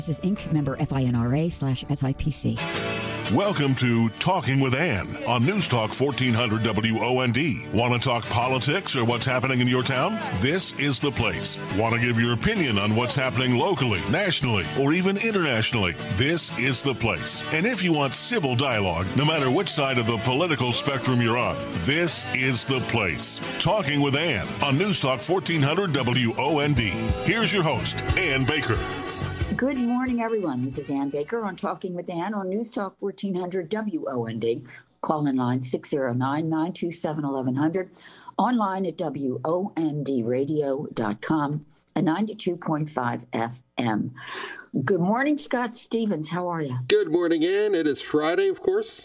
This is Inc. member FINRA/SIPC. Welcome to Talking with Ann on News Talk 1400 WOND. Want to talk politics or what's happening in your town? This is the place. Want to give your opinion on what's happening locally, nationally, or even internationally? This is the place. And if you want civil dialogue, no matter which side of the political spectrum you're on, this is the place. Talking with Ann on News Talk 1400 WOND. Here's your host, Ann Baker. Good morning, everyone. This is Ann Baker on Talking with Ann on News Talk 1400 WOND. Call-in line 609-927-1100. Online at WONDradio.com and 92.5 FM. Good morning, Scott Stevens. How are you? Good morning, Ann. It is Friday, of course.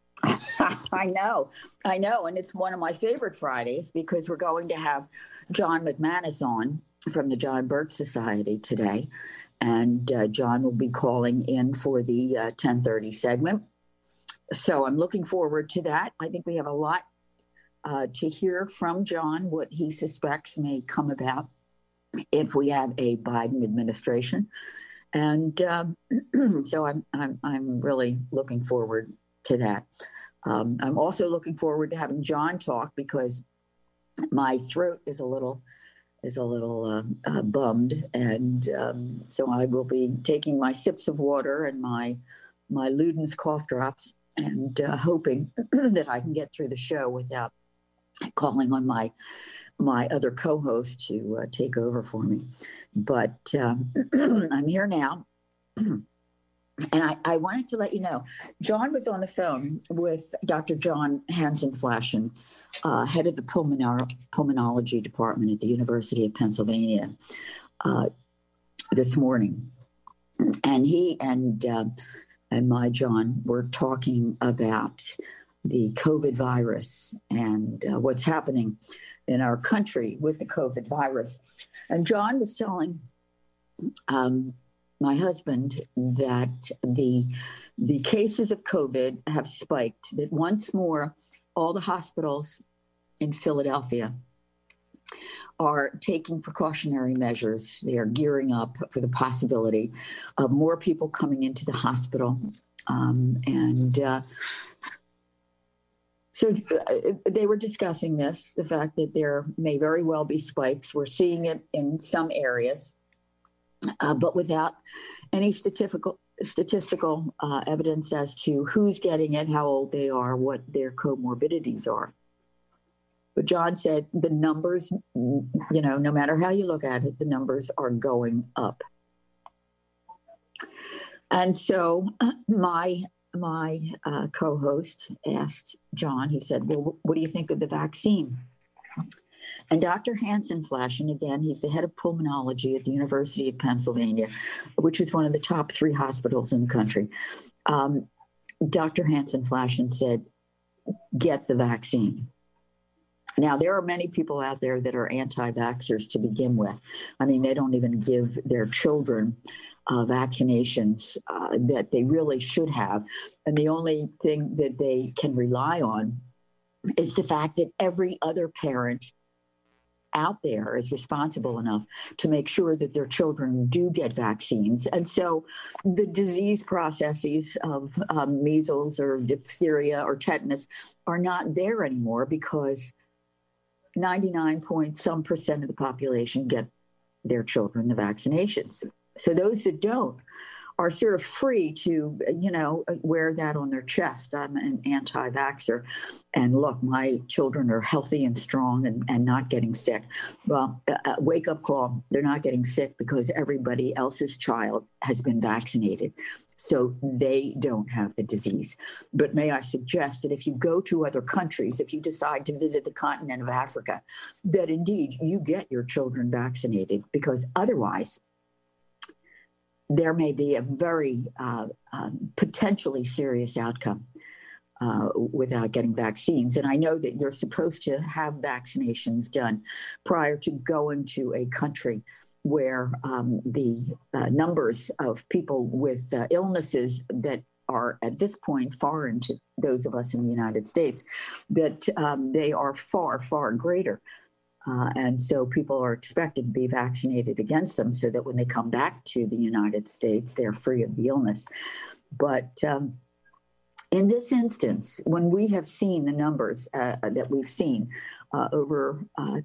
I know. And it's one of my favorite Fridays because we're going to have John McManus on from the John Birch Society today. And John will be calling in for the 10:30 segment. So I'm looking forward to that. I think we have a lot to hear from John, what he suspects may come about if we have a Biden administration. And so I'm really looking forward to that. I'm also looking forward to having John talk because my throat is a little bummed, and so I will be taking my sips of water and my Luden's cough drops, and hoping that I can get through the show without calling on my other co-host to take over for me. But I'm here now. And I wanted to let you know, John was on the phone with Dr. John Hansen-Flaschen, head of the pulmonology department at the University of Pennsylvania, this morning. And he and my John were talking about the COVID virus and what's happening in our country with the COVID virus. And John was telling my husband that the cases of COVID have spiked, that once more all the hospitals in Philadelphia are taking precautionary measures. They are gearing up for the possibility of more people coming into the hospital. So they were discussing this, the fact that there may very well be spikes. We're seeing it in some areas. But without any statistical evidence as to who's getting it, how old they are, what their comorbidities are. But John said the numbers, no matter how you look at it, the numbers are going up. And so my co-host asked John, he said, well, what do you think of the vaccine? And Dr. Hansen-Flaschen, again, he's the head of pulmonology at the University of Pennsylvania, which is one of the top 3 hospitals in the country. Dr. Hansen-Flaschen said, get the vaccine. Now, there are many people out there that are anti-vaxxers to begin with. I mean, they don't even give their children vaccinations that they really should have. And the only thing that they can rely on is the fact that every other parent out there is responsible enough to make sure that their children do get vaccines. And so the disease processes of measles or diphtheria or tetanus are not there anymore because 99% of the population get their children the vaccinations. So those that don't are sort of free to, wear that on their chest. I'm an anti-vaxxer. And look, my children are healthy and strong and not getting sick. Well, wake up call. They're not getting sick because everybody else's child has been vaccinated. So they don't have the disease. But may I suggest that if you go to other countries, if you decide to visit the continent of Africa, that indeed you get your children vaccinated, because otherwise there may be a very potentially serious outcome without getting vaccines. And I know that you're supposed to have vaccinations done prior to going to a country where the numbers of people with illnesses that are at this point foreign to those of us in the United States, that they are far, far greater. And so people are expected to be vaccinated against them so that when they come back to the United States, they're free of the illness. But in this instance, when we have seen the numbers that we've seen, over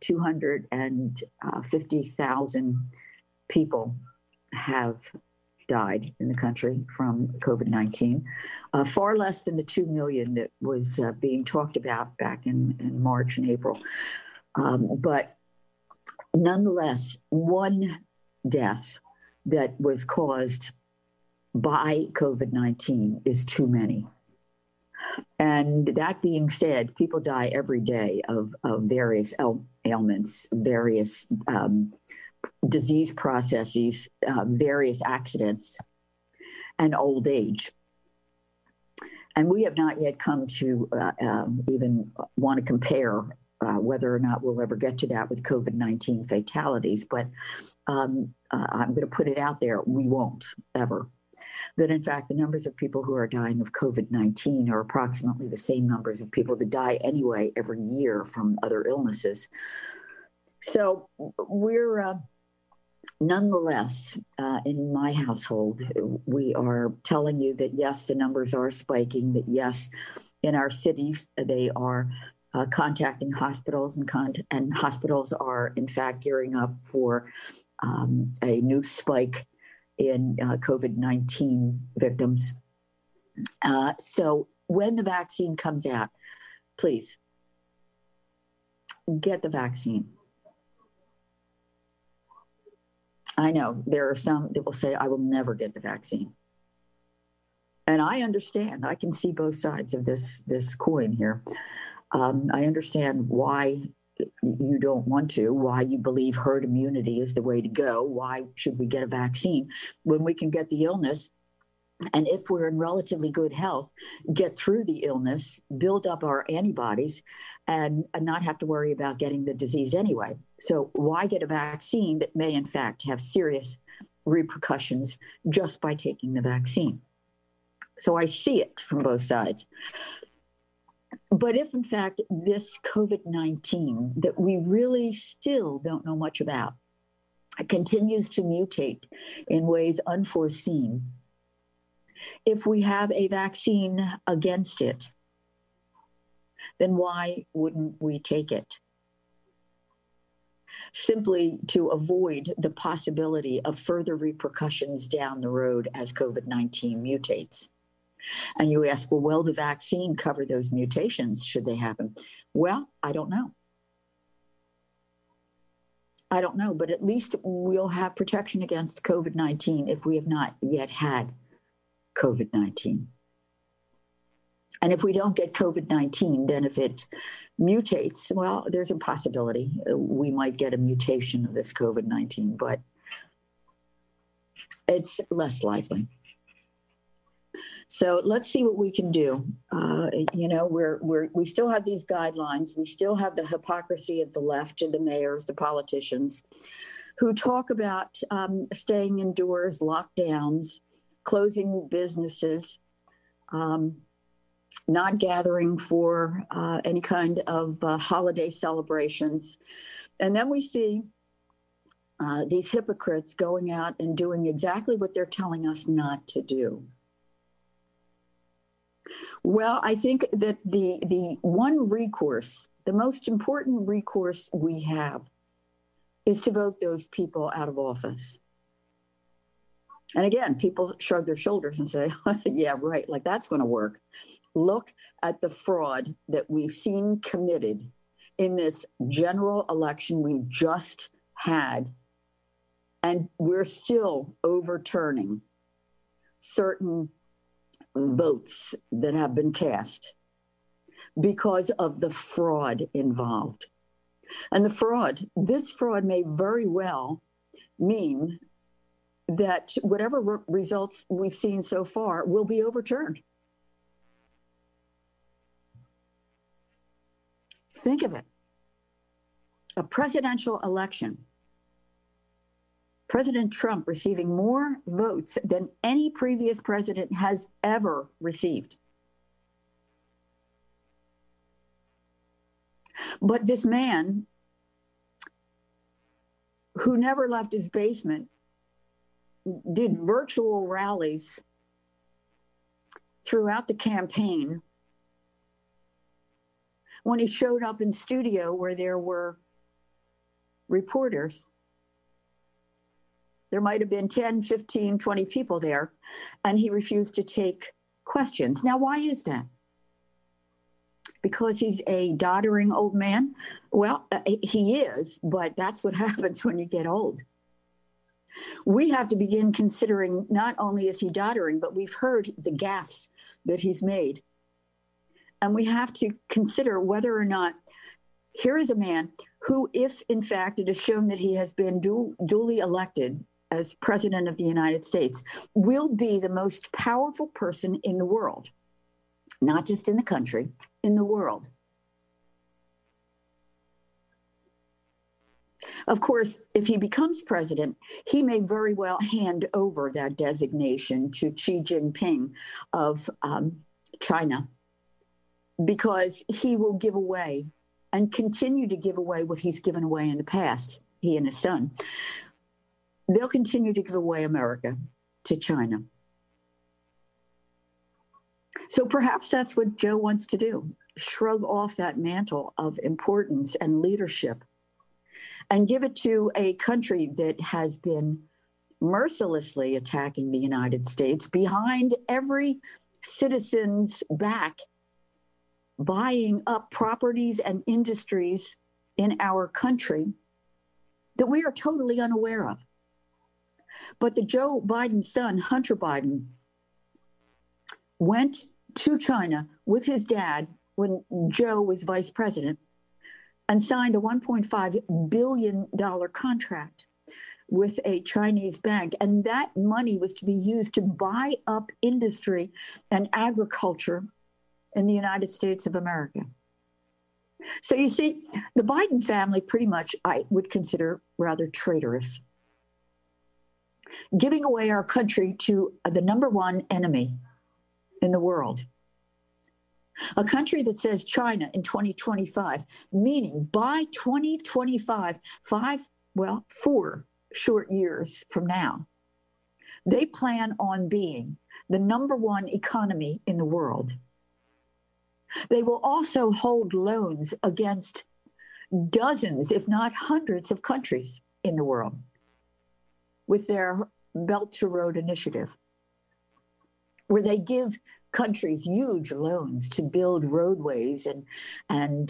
250,000 people have died in the country from COVID-19, far less than the 2 million that was being talked about back in March and April. But nonetheless, one death that was caused by COVID-19 is too many. And that being said, people die every day of various ailments, various disease processes, various accidents, and old age. And we have not yet come to even want to compare whether or not we'll ever get to that with COVID-19 fatalities. But I'm going to put it out there, we won't ever. That in fact, the numbers of people who are dying of COVID-19 are approximately the same numbers of people that die anyway every year from other illnesses. So we're nonetheless, in my household, we are telling you that yes, the numbers are spiking, that yes, in our cities, they are contacting hospitals, and hospitals are in fact gearing up for a new spike in COVID-19 victims. So when the vaccine comes out, please get the vaccine. I know there are some that will say, I will never get the vaccine. And I understand. I can see both sides of this coin here. I understand why you don't want to, why you believe herd immunity is the way to go. Why should we get a vaccine when we can get the illness? And if we're in relatively good health, get through the illness, build up our antibodies, and not have to worry about getting the disease anyway. So why get a vaccine that may, in fact, have serious repercussions just by taking the vaccine? So I see it from both sides. But if, in fact, this COVID-19 that we really still don't know much about continues to mutate in ways unforeseen, if we have a vaccine against it, then why wouldn't we take it? Simply to avoid the possibility of further repercussions down the road as COVID-19 mutates. And you ask, well, will the vaccine cover those mutations should they happen? Well, I don't know. I don't know, but at least we'll have protection against COVID-19 if we have not yet had COVID-19. And if we don't get COVID-19, then if it mutates, well, there's a possibility we might get a mutation of this COVID-19, but it's less likely. So let's see what we can do. We still have these guidelines. We still have the hypocrisy of the left and the mayors, the politicians, who talk about staying indoors, lockdowns, closing businesses, not gathering for any kind of holiday celebrations. And then we see these hypocrites going out and doing exactly what they're telling us not to do. Well, I think that the one recourse, the most important recourse we have, is to vote those people out of office. And again, people shrug their shoulders and say, yeah, right, like that's going to work. Look at the fraud that we've seen committed in this general election we just had. And we're still overturning certain votes that have been cast because of the fraud involved. And this fraud may very well mean that whatever results we've seen so far will be overturned. Think of it. A presidential election. President Trump receiving more votes than any previous president has ever received. But this man who never left his basement, did virtual rallies throughout the campaign. When he showed up in studio where there were reporters, there might have been 10, 15, 20 people there, and he refused to take questions. Now, why is that? Because he's a doddering old man? Well, he is, but that's what happens when you get old. We have to begin considering not only is he doddering, but we've heard the gaffes that he's made. And we have to consider whether or not here is a man who, if in fact it is shown that he has been duly elected as president of the United States, will be the most powerful person in the world, not just in the country, in the world. Of course, if he becomes president, he may very well hand over that designation to Xi Jinping of China, because he will give away and continue to give away what he's given away in the past, he and his son. They'll continue to give away America to China. So perhaps that's what Joe wants to do, shrug off that mantle of importance and leadership and give it to a country that has been mercilessly attacking the United States, behind every citizen's back, buying up properties and industries in our country that we are totally unaware of. But the Joe Biden son, Hunter Biden, went to China with his dad when Joe was vice president and signed a $1.5 billion contract with a Chinese bank. And that money was to be used to buy up industry and agriculture in the United States of America. So you see, the Biden family pretty much I would consider rather traitorous, giving away our country to the number one enemy in the world. A country that says China in 2025, meaning by 2025, 4 short years from now, they plan on being the number one economy in the world. They will also hold loans against dozens, if not hundreds, of countries in the world with their Belt to Road initiative, where they give countries huge loans to build roadways and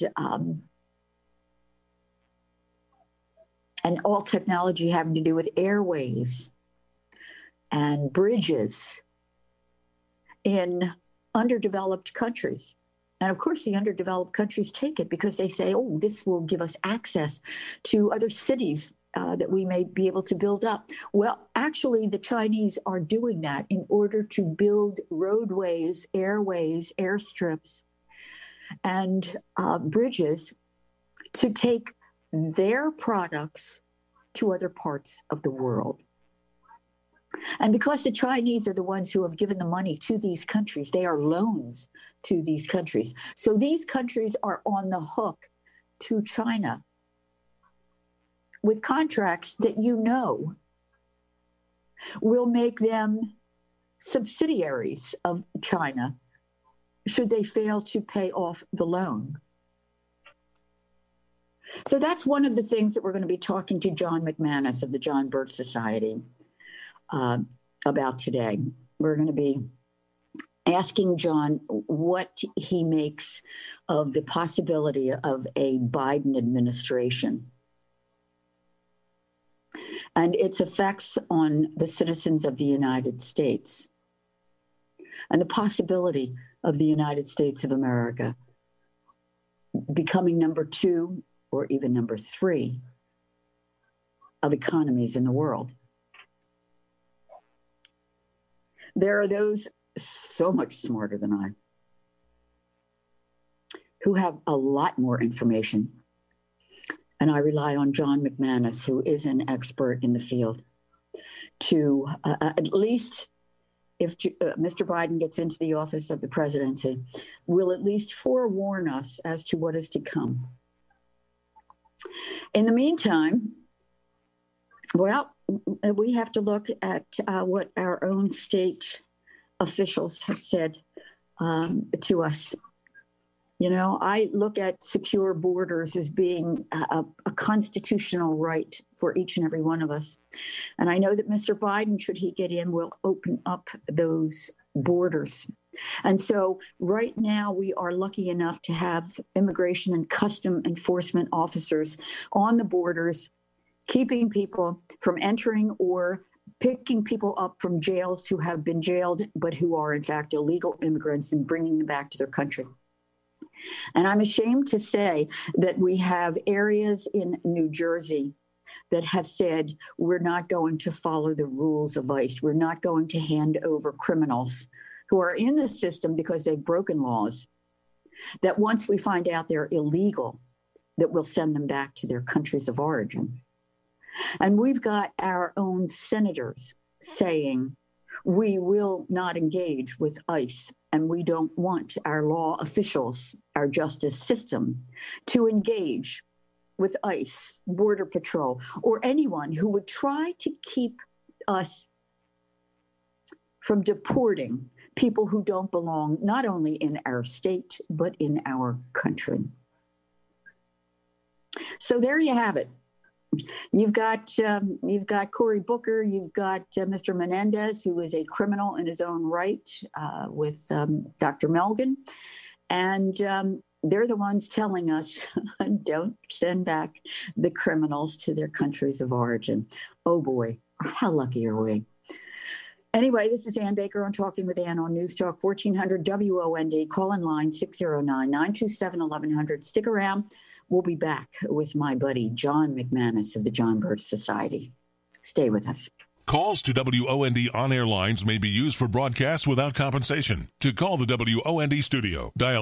all technology having to do with airways and bridges in underdeveloped countries. And of course, the underdeveloped countries take it because they say, oh, this will give us access to other cities that we may be able to build up. Well, actually, the Chinese are doing that in order to build roadways, airways, airstrips, and bridges to take their products to other parts of the world. And because the Chinese are the ones who have given the money to these countries, they are loans to these countries. So these countries are on the hook to China with contracts that will make them subsidiaries of China should they fail to pay off the loan. So that's one of the things that we're going to be talking to John McManus of the John Birch Society about today. We're going to be asking John what he makes of the possibility of a Biden administration and its effects on the citizens of the United States, and the possibility of the United States of America becoming number 2 or even number 3 of economies in the world. There are those so much smarter than I who have a lot more information. And I rely on John McManus, who is an expert in the field, to at least, if Mr. Biden gets into the office of the presidency, will at least forewarn us as to what is to come. In the meantime, Well, we have to look at what our own state officials have said to us. You know, I look at secure borders as being a constitutional right for each and every one of us. And I know that Mr. Biden, should he get in, will open up those borders. And so right now we are lucky enough to have immigration and custom enforcement officers on the borders, keeping people from entering or picking people up from jails who have been jailed, but who are in fact illegal immigrants, and bringing them back to their country. And I'm ashamed to say that we have areas in New Jersey that have said, we're not going to follow the rules of ICE. We're not going to hand over criminals who are in the system because they've broken laws, that once we find out they're illegal, that we'll send them back to their countries of origin. And we've got our own senators saying, we will not engage with ICE, and we don't want our law officials, our justice system, to engage with ICE, Border Patrol, or anyone who would try to keep us from deporting people who don't belong not only in our state, but in our country. So there you have it. You've got Cory Booker, you've got Mr. Menendez, who is a criminal in his own right, with Dr. Melgen. And they're the ones telling us, don't send back the criminals to their countries of origin. Oh boy, how lucky are we? Anyway, this is Ann Baker on Talking with Ann on News Talk 1400 WOND. Call in line 609-927-1100. Stick around. We'll be back with my buddy John McManus of the John Birch Society. Stay with us. Calls to WOND on-air lines may be used for broadcasts without compensation. To call the WOND studio, dial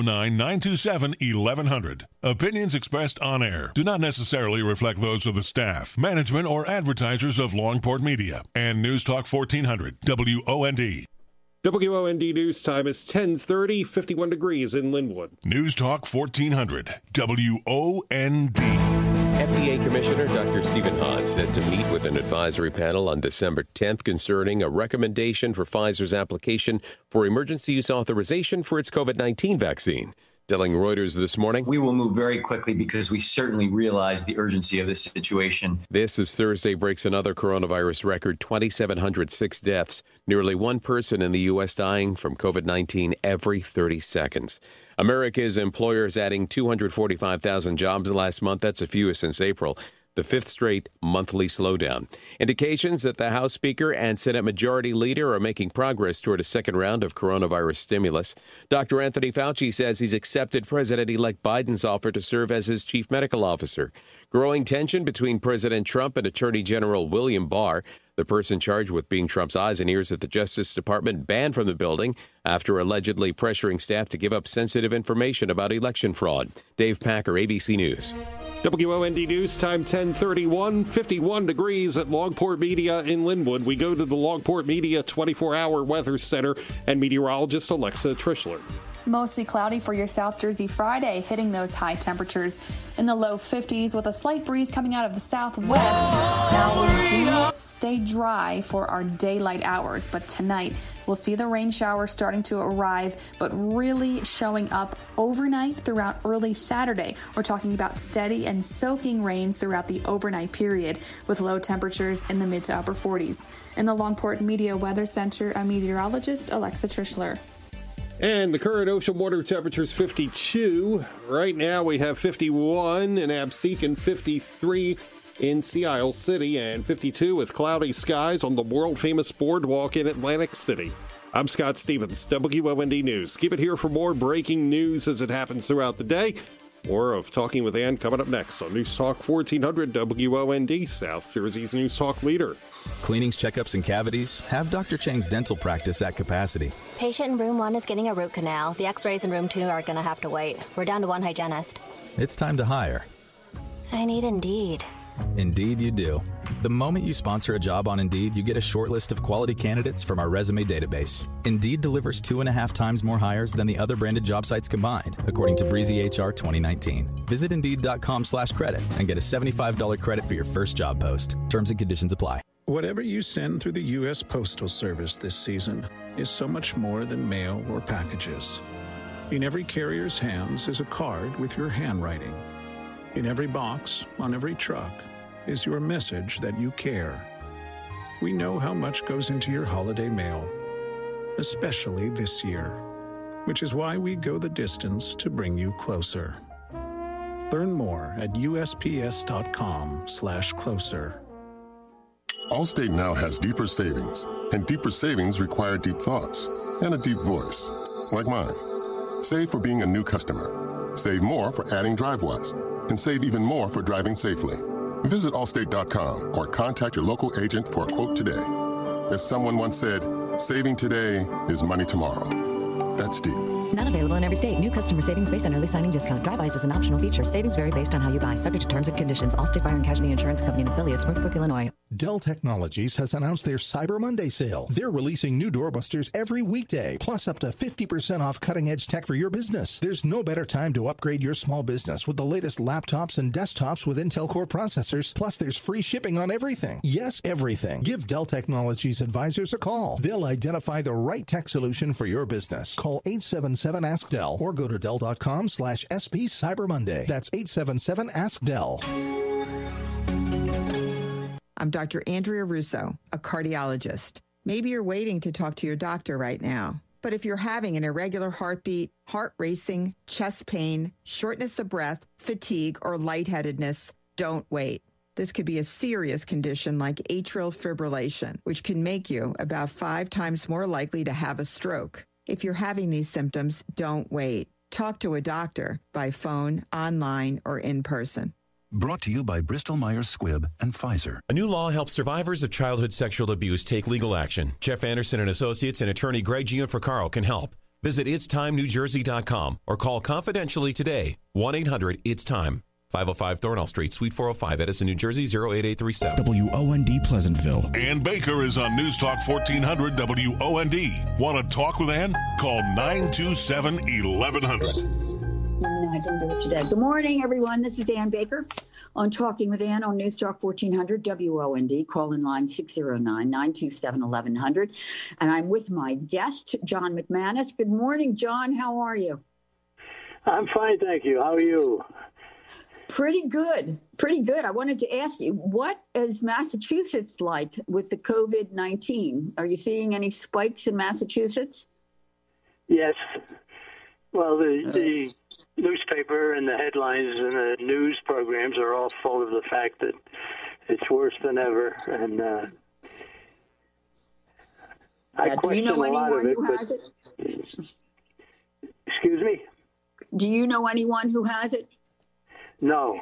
609-927-1100. Opinions expressed on air do not necessarily reflect those of the staff, management, or advertisers of Longport Media and News Talk 1400 WOND. WOND news time is 10:30, 51 degrees in Linwood. News Talk 1400 WOND. FDA Commissioner Dr. Stephen Hahn set to meet with an advisory panel on December 10th concerning a recommendation for Pfizer's application for emergency use authorization for its COVID-19 vaccine. Telling Reuters this morning, we will move very quickly because we certainly realize the urgency of this situation. This as Thursday breaks another coronavirus record, 2,706 deaths, nearly one person in the U.S. dying from COVID-19 every 30 seconds. America's employers adding 245,000 jobs last month. That's the fewest since April. The fifth straight monthly slowdown. Indications that the House Speaker and Senate Majority Leader are making progress toward a second round of coronavirus stimulus. Dr. Anthony Fauci says he's accepted President-elect Biden's offer to serve as his chief medical officer. Growing tension between President Trump and Attorney General William Barr, the person charged with being Trump's eyes and ears at the Justice Department, banned from the building after allegedly pressuring staff to give up sensitive information about election fraud. Dave Packer, ABC News. WOND news time 10:31, 51 degrees at Longport Media in Linwood. We go to the Longport Media 24-hour weather center and meteorologist Alexa Trischler. Mostly cloudy for your South Jersey Friday, hitting those high temperatures in the low 50s with a slight breeze coming out of the southwest. Now we do stay dry for our daylight hours, but tonight we'll see the rain showers starting to arrive, but really showing up overnight throughout early Saturday. We're talking about steady and soaking rains throughout the overnight period with low temperatures in the mid to upper 40s. In the Longport Media Weather Center, a meteorologist, Alexa Trischler. And the current ocean water temperature is 52. Right now we have 51 in Absecon, 53 in Sea Isle City, and 52 with cloudy skies on the world-famous boardwalk in Atlantic City. I'm Scott Stevens, WOND News. Keep it here for more breaking news as it happens throughout the day. More of Talking with Ann coming up next on News Talk 1400 WOND, South Jersey's News Talk leader. Cleanings, checkups, and cavities? Have Dr. Chang's dental practice at capacity. Patient in room 1 is getting a root canal. The x-rays in room 2 are going to have to wait. We're down to one hygienist. It's time to hire. I need Indeed. Indeed you do. The moment you sponsor a job on Indeed, you get a short list of quality candidates from our resume database. Indeed delivers 2.5 times more hires than the other branded job sites combined, according to Breezy HR 2019. Visit Indeed.com/credit and get a $75 credit for your first job post. Terms and conditions apply. Whatever you send through the U.S. Postal Service this season is so much more than mail or packages. In every carrier's hands is a card with your handwriting. In every box, on every truck, is your message that you care. We know how much goes into your holiday mail, especially this year, which is why we go the distance to bring you closer. Learn more at USPS.com/closer. Allstate now has deeper savings, and deeper savings require deep thoughts and a deep voice, like mine. Save for being a new customer. Save more for adding DriveWise, and save even more for driving safely. Visit Allstate.com or contact your local agent for a quote today. As someone once said, saving today is money tomorrow. That's deep. Not available in every state. New customer savings based on early signing discount. DriveWise is an optional feature. Savings vary based on how you buy. Subject to terms and conditions. Allstate Fire and Casualty Insurance Company and affiliates. Northbrook, Illinois. Dell Technologies has announced their Cyber Monday sale. They're releasing new doorbusters every weekday, plus up to 50% off cutting-edge tech for your business. There's no better time to upgrade your small business with the latest laptops and desktops with Intel Core processors, plus there's free shipping on everything. Yes, everything. Give Dell Technologies advisors a call. They'll identify the right tech solution for your business. Call 877-ASK-DELL or go to Dell.com/SP Cyber Monday. That's 877-ASK-DELL. I'm Dr. Andrea Russo, a cardiologist. Maybe you're waiting to talk to your doctor right now. But if you're having an irregular heartbeat, heart racing, chest pain, shortness of breath, fatigue, or lightheadedness, don't wait. This could be a serious condition like atrial fibrillation, which can make you about 5 times more likely to have a stroke. If you're having these symptoms, don't wait. Talk to a doctor by phone, online, or in person. Brought to you by Bristol-Myers Squibb and Pfizer. A new law helps survivors of childhood sexual abuse take legal action. Jeff Anderson and Associates and attorney Greg Gianfrancaro can help. Visit itstimενewjersey.com or call confidentially today. 1-800-ITS-TIME. 505 Thornell Street, Suite 405, Edison, New Jersey, 08837. WOND Pleasantville. Ann Baker is on News Talk 1400 WOND. Want to talk with Ann? Call 927-1100. I didn't do it today. Good morning, everyone. This is Ann Baker on Talking with Ann on News Talk 1400 WOND. Call in line 609-927-1100. And I'm with my guest, John McManus. Good morning, John. How are you? I'm fine, thank you. How are you? Pretty good. Pretty good. I wanted to ask you, what is Massachusetts like with the COVID-19? Are you seeing any spikes in Massachusetts? Yes. Well, the newspaper and the headlines and the news programs are all full of the fact that it's worse than ever. And I question a lot of it. But, excuse me? Do you know anyone who has it? No.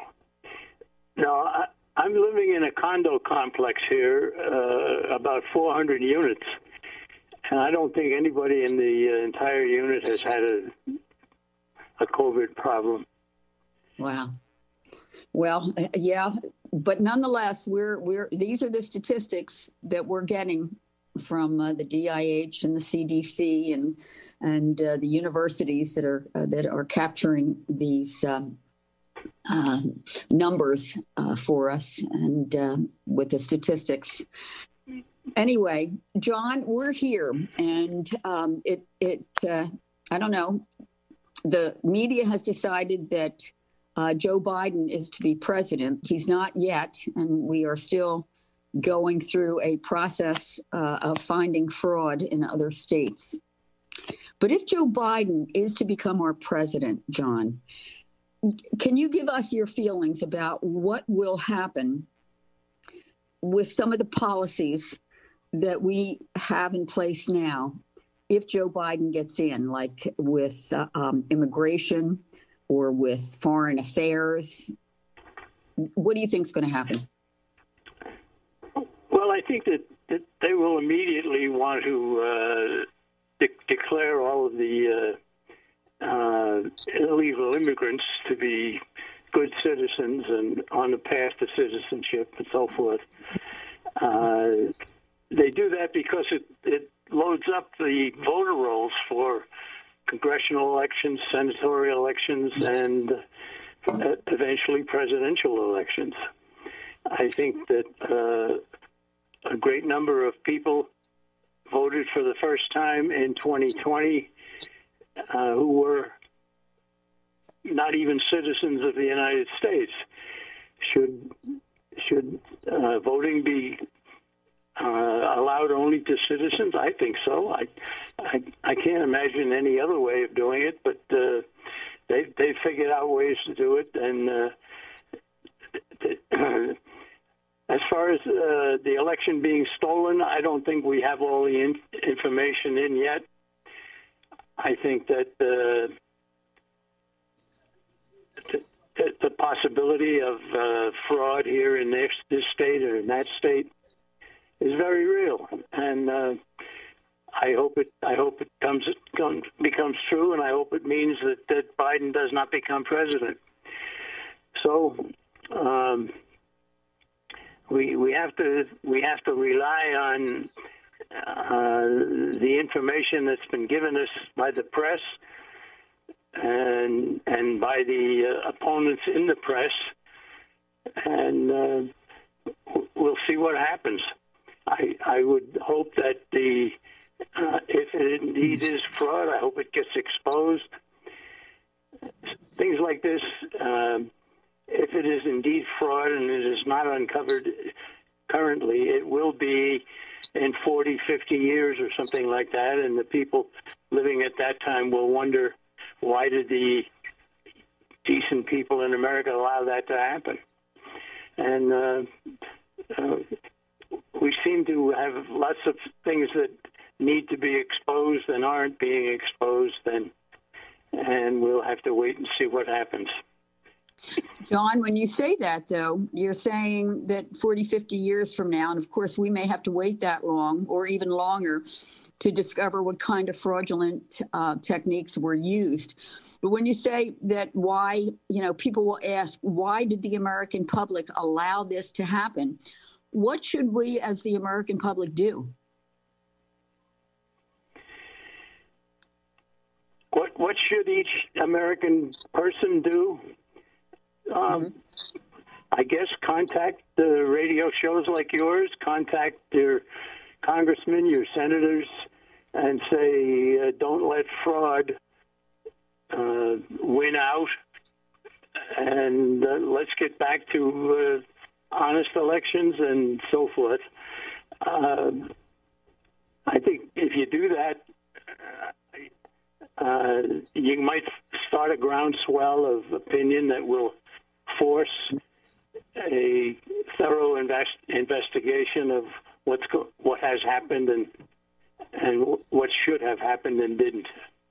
I'm living in a condo complex here, about 400 units. And I don't think anybody in the entire unit has had a COVID problem. Wow. Well, yeah, but nonetheless, these are the statistics that we're getting from the DIH and the CDC and the universities that are capturing these numbers for us and with the statistics. Anyway, John, we're here, and I don't know. The media has decided that Joe Biden is to be president. He's not yet, and we are still going through a process of finding fraud in other states. But if Joe Biden is to become our president, John, can you give us your feelings about what will happen with some of the policies that we have in place now if Joe Biden gets in, like with immigration or with foreign affairs? What do you think is going to happen? Well, I think that they will immediately want to declare all of the illegal immigrants to be good citizens and on the path to citizenship and so forth. They do that because it loads up the voter rolls for congressional elections, senatorial elections, and eventually presidential elections. I think that a great number of people voted for the first time in 2020 who were not even citizens of the United States. Should voting be allowed only to citizens? I think so. I can't imagine any other way of doing it, but they figured out ways to do it. And as far as the election being stolen, I don't think we have all the information in yet. I think that the possibility of fraud here in this state or in that state is very real, and I hope it becomes true, and I hope it means that Biden does not become president. So we have to rely on the information that's been given us by the press and by the opponents in the press, and we'll see what happens. I would hope that if it indeed is fraud, I hope it gets exposed. Things like this, if it is indeed fraud and it is not uncovered currently, it will be in 40, 50 years or something like that, and the people living at that time will wonder, why did the decent people in America allow that to happen? And we seem to have lots of things that need to be exposed and aren't being exposed, and we'll have to wait and see what happens. John, when you say that, though, you're saying that 40, 50 years from now, and of course we may have to wait that long or even longer to discover what kind of fraudulent techniques were used. But when you say that, why, people will ask, why did the American public allow this to happen? What should we as the American public do? What should each American person do? I guess contact the radio shows like yours, contact your congressmen, your senators, and say, don't let fraud win out, and let's get back to honest elections and so forth. I think if you do that, you might start a groundswell of opinion that will force a thorough investigation of what has happened and what should have happened and didn't.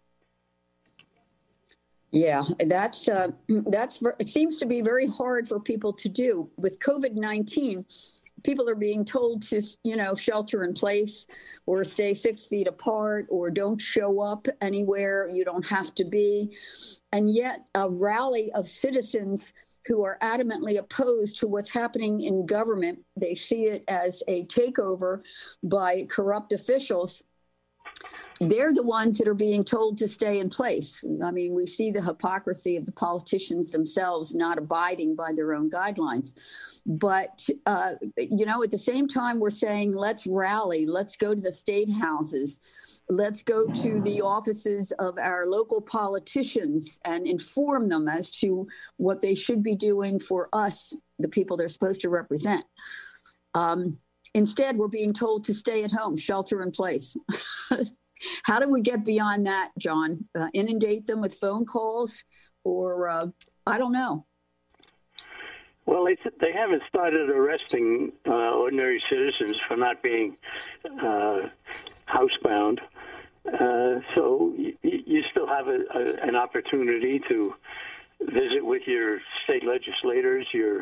Yeah, it seems to be very hard for people to do. With COVID-19, people are being told to, shelter in place or stay 6 feet apart or don't show up anywhere you don't have to be. And yet a rally of citizens who are adamantly opposed to what's happening in government, they see it as a takeover by corrupt officials. They're the ones that are being told to stay in place. I mean, we see the hypocrisy of the politicians themselves not abiding by their own guidelines. But, at the same time, we're saying, let's rally, let's go to the state houses, let's go to the offices of our local politicians and inform them as to what they should be doing for us, the people they're supposed to represent. Instead, we're being told to stay at home, shelter in place. How do we get beyond that, John? Inundate them with phone calls or I don't know. Well, they haven't started arresting ordinary citizens for not being housebound. So you still have an opportunity to visit with your state legislators, your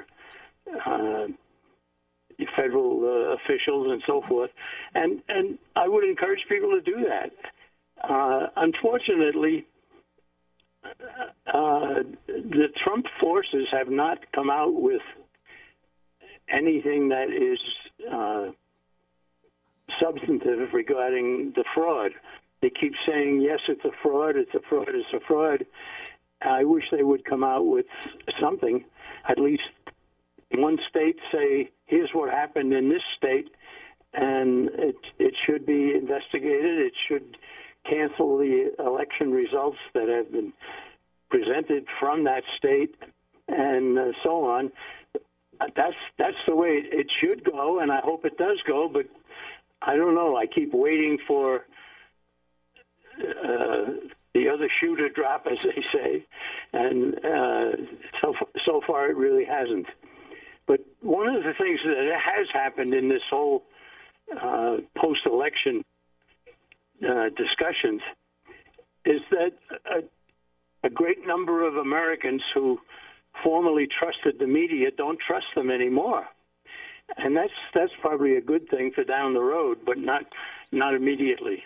federal officials and so forth. And I would encourage people to do that. Unfortunately, the Trump forces have not come out with anything that is substantive regarding the fraud. They keep saying, yes, it's a fraud, it's a fraud, it's a fraud. I wish they would come out with something, at least one state say, here's what happened in this state, and it should be investigated. It should cancel the election results that have been presented from that state, and so on. That's the way it should go, and I hope it does go, but I don't know. I keep waiting for the other shoe to drop, as they say, and so far it really hasn't. But one of the things that has happened in this whole post-election discussions is that a great number of Americans who formerly trusted the media don't trust them anymore. And that's probably a good thing for down the road, but not immediately.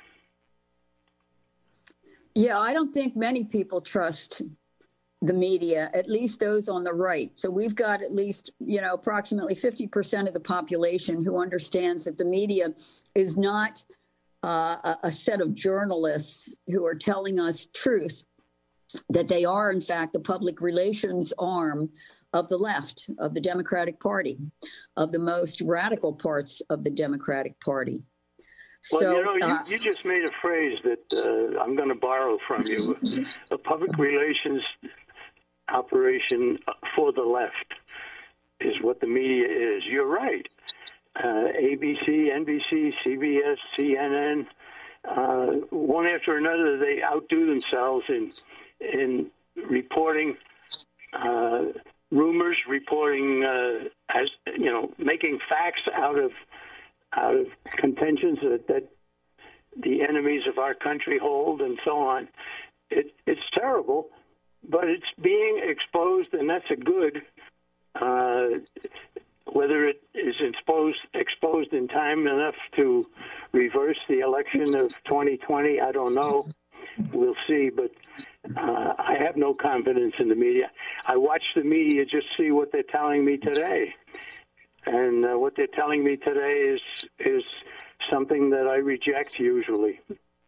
Yeah, I don't think many people trust the media, at least those on the right. So we've got at least, approximately 50% of the population who understands that the media is not a set of journalists who are telling us truth, that they are, in fact, the public relations arm of the left, of the Democratic Party, of the most radical parts of the Democratic Party. Well, So, you just made a phrase that I'm going to borrow from you. A public relations operation for the left is what the media is. You're right. ABC, NBC, CBS, CNN, one after another, they outdo themselves in reporting rumors, reporting making facts out of contentions that the enemies of our country hold, and so on. It's terrible, but it's being exposed, and that's a good. Whether it is exposed in time enough to reverse the election of 2020, I don't know. We'll see, but I have no confidence in the media. I watch the media just see what they're telling me today. And what they're telling me today is something that I reject usually.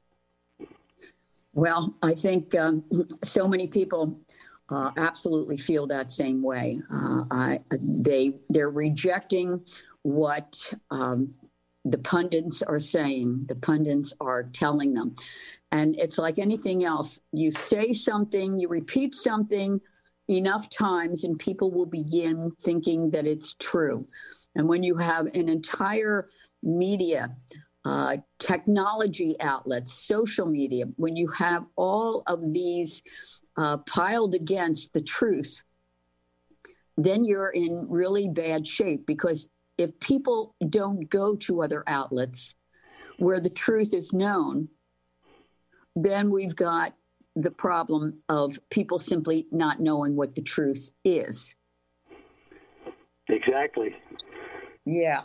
Well, I think so many people absolutely feel that same way. They're rejecting what the pundits are saying. The pundits are telling them. And it's like anything else. You say something, you repeat something enough times, and people will begin thinking that it's true. And when you have an entire media, technology outlets, social media, when you have all of these piled against the truth, then you're in really bad shape, because if people don't go to other outlets where the truth is known, then we've got the problem of people simply not knowing what the truth is. Exactly. Yeah.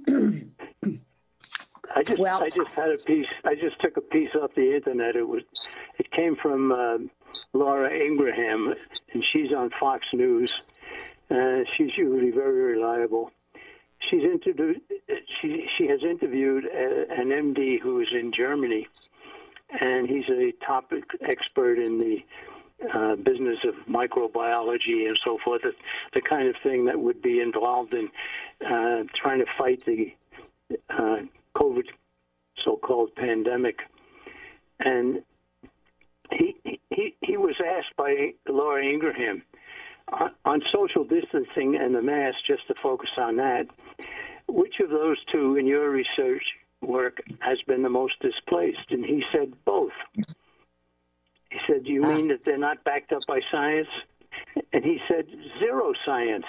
I just had a piece. I just took a piece off the internet. It came from Laura Ingraham, and she's on Fox News. She's usually very reliable. She has interviewed an MD who is in Germany, and he's a top expert in the business of microbiology and so forth, the kind of thing that would be involved in trying to fight the COVID so-called pandemic. And he was asked by Laura Ingraham on social distancing and the mask, just to focus on that, which of those two in your research work has been the most displaced? And he said both. He said, do you mean that they're not backed up by science? And he said, zero science.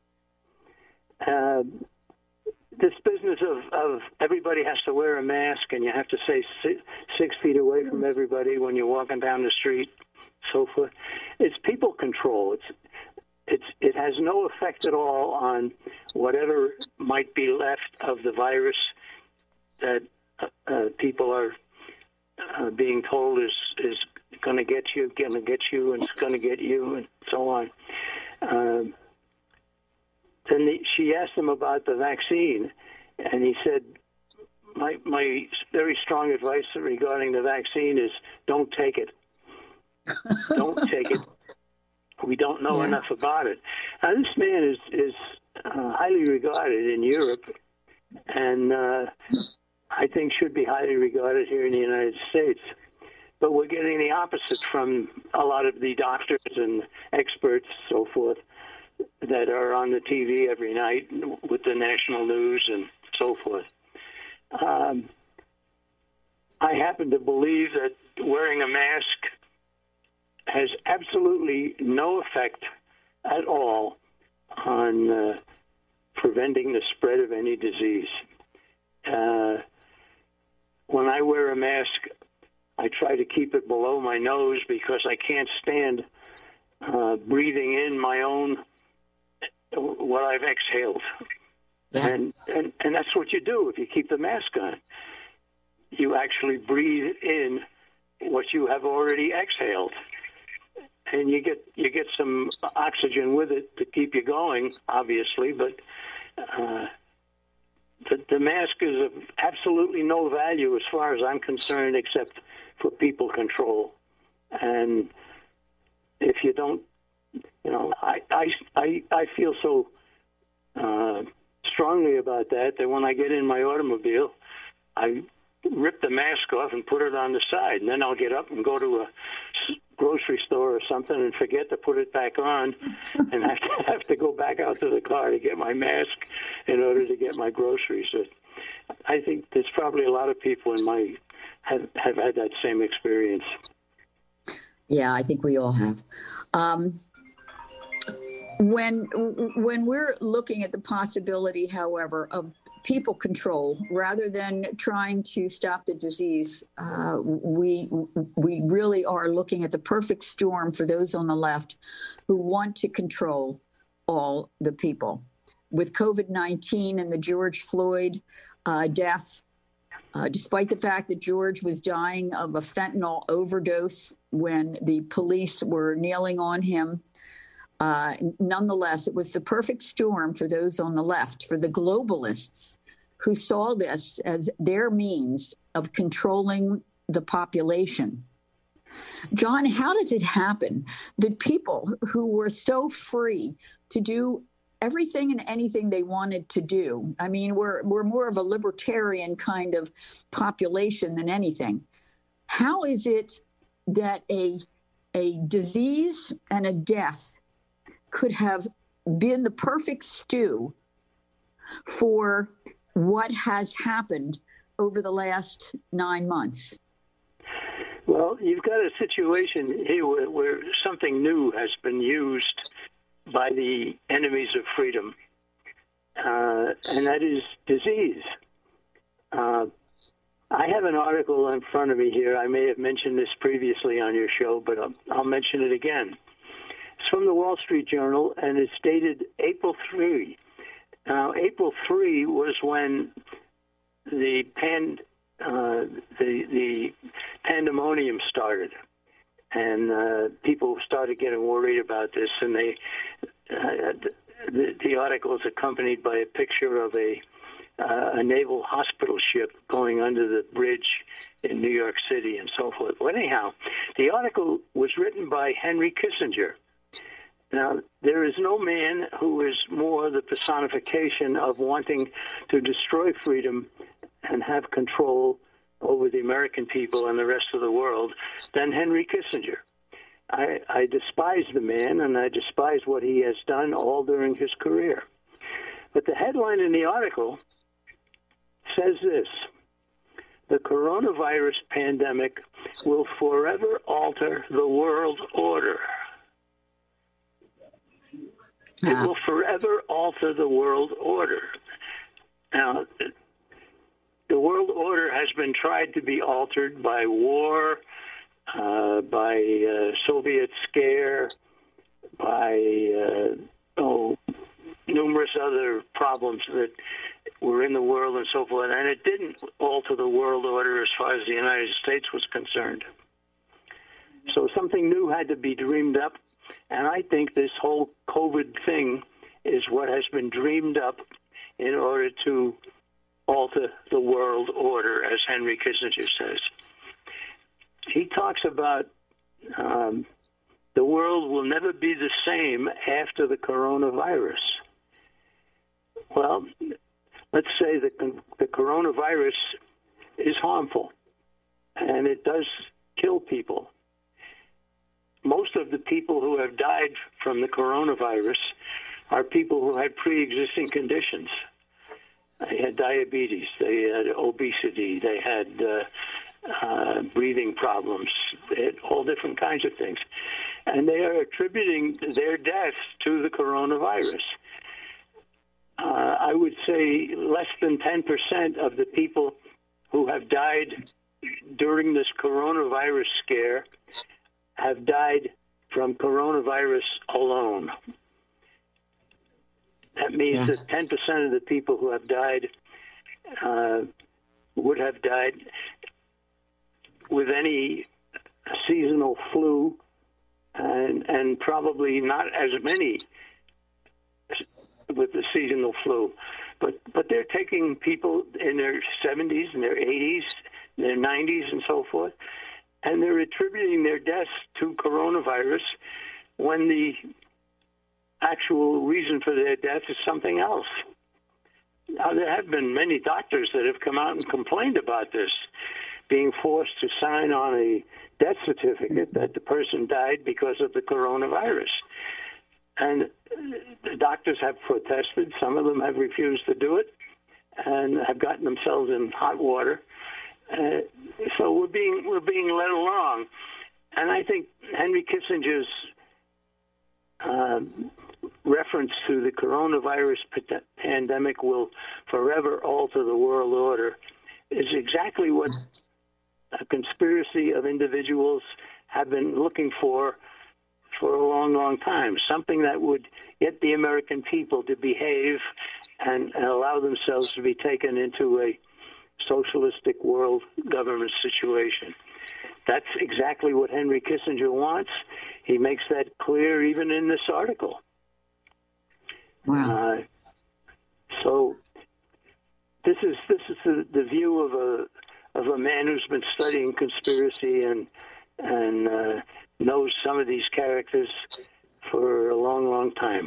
This business of everybody has to wear a mask and you have to stay 6 feet away from everybody when you're walking down the street, so forth. It's people control. It has no effect at all on whatever might be left of the virus that people are being told is going to get you, and it's going to get you, and so on. Then she asked him about the vaccine, and he said, my very strong advice regarding the vaccine is don't take it. Don't take it. We don't know enough about it. Now, this man is highly regarded in Europe, and I think should be highly regarded here in the United States. But we're getting the opposite from a lot of the doctors and experts, so forth, that are on the TV every night with the national news and so forth. I happen to believe that wearing a mask has absolutely no effect at all on preventing the spread of any disease. When I wear a mask, I try to keep it below my nose because I can't stand breathing in my own, what I've exhaled. Yeah. And that's what you do if you keep the mask on. You actually breathe in what you have already exhaled. And you get some oxygen with it to keep you going, obviously, but the mask is of absolutely no value as far as I'm concerned, except for people control. And if you don't, I feel so strongly about that when I get in my automobile, I rip the mask off and put it on the side, and then I'll get up and go to a grocery store or something and forget to put it back on, and have to go back out to the car to get my mask in order to get my groceries. I think there's probably a lot of people have had that same experience. Yeah, I think we all have. When we're looking at the possibility, however, of people control rather than trying to stop the disease, we really are looking at the perfect storm for those on the left who want to control all the people. With COVID-19 and the George Floyd death, despite the fact that George was dying of a fentanyl overdose when the police were kneeling on him, nonetheless, it was the perfect storm for those on the left, for the globalists who saw this as their means of controlling the population. John, how does it happen that people who were so free to do everything and anything they wanted to do, I mean, we're more of a libertarian kind of population than anything. How is it that a disease and a death could have been the perfect stew for what has happened over the last 9 months? Well, you've got a situation here where something new has been used by the enemies of freedom, and that is disease. I have an article in front of me here. I may have mentioned this previously on your show, but I'll mention it again. It's from the Wall Street Journal, and it's dated April 3. Now, April 3 was when the pandemonium started, and people started getting worried about this. And the article is accompanied by a picture of a naval hospital ship going under the bridge in New York City and so forth. Well, anyhow, the article was written by Henry Kissinger. Now, there is no man who is more the personification of wanting to destroy freedom and have control over the American people and the rest of the world than Henry Kissinger. I despise the man, and I despise what he has done all during his career. But the headline in the article says this: the coronavirus pandemic will forever alter the world order. It will forever alter the world order. Now, the world order has been tried to be altered by war, by Soviet scare, by numerous other problems that were in the world and so forth, and it didn't alter the world order as far as the United States was concerned. So something new had to be dreamed up, and I think this whole COVID thing is what has been dreamed up in order to alter the world order, as Henry Kissinger says. He talks about the world will never be the same after the coronavirus. Well, let's say that the coronavirus is harmful, and it does kill people. Most of the people who have died from the coronavirus are people who had pre-existing conditions. They had diabetes, they had obesity, they had breathing problems, they had all different kinds of things. And they are attributing their deaths to the coronavirus. I would say less than 10% of the people who have died during this coronavirus scare have died from coronavirus alone. That means that 10% of the people who have died would have died with any seasonal flu, and probably not as many with the seasonal flu. But they're taking people in their 70s and their 80s, their 90s and so forth, and they're attributing their deaths to coronavirus when the actual reason for their death is something else. Now, there have been many doctors that have come out and complained about this, being forced to sign on a death certificate that the person died because of the coronavirus. And the doctors have protested. Some of them have refused to do it and have gotten themselves in hot water. So we're being led along. And I think Henry Kissinger's reference to the coronavirus pandemic will forever alter the world order is exactly what a conspiracy of individuals have been looking for a long, long time, something that would get the American people to behave and allow themselves to be taken into a socialistic world government situation. That's exactly what Henry Kissinger wants. He makes that clear even in this article. Wow. So this is the view of a man who's been studying conspiracy and knows some of these characters for a long, long time.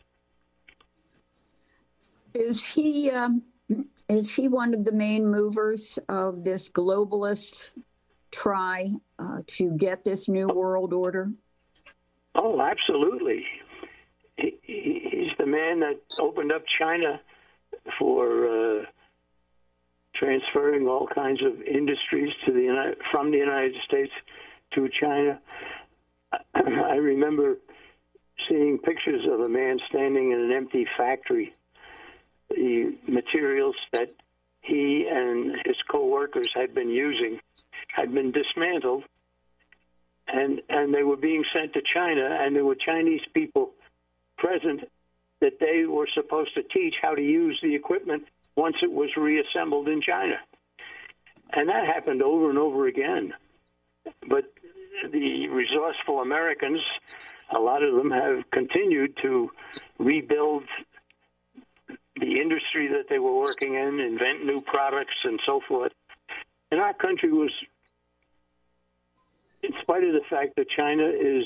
Is he one of the main movers of this globalist try to get this new world order? Oh, absolutely. He's the man that opened up China for transferring all kinds of industries from the United States to China. I remember seeing pictures of a man standing in an empty factory. The materials that he and his co-workers had been using had been dismantled, and they were being sent to China, and there were Chinese people present that they were supposed to teach how to use the equipment once it was reassembled in China. And that happened over and over again. But the resourceful Americans, a lot of them have continued to rebuild the industry that they were working in, invent new products and so forth. And our country was, in spite of the fact that China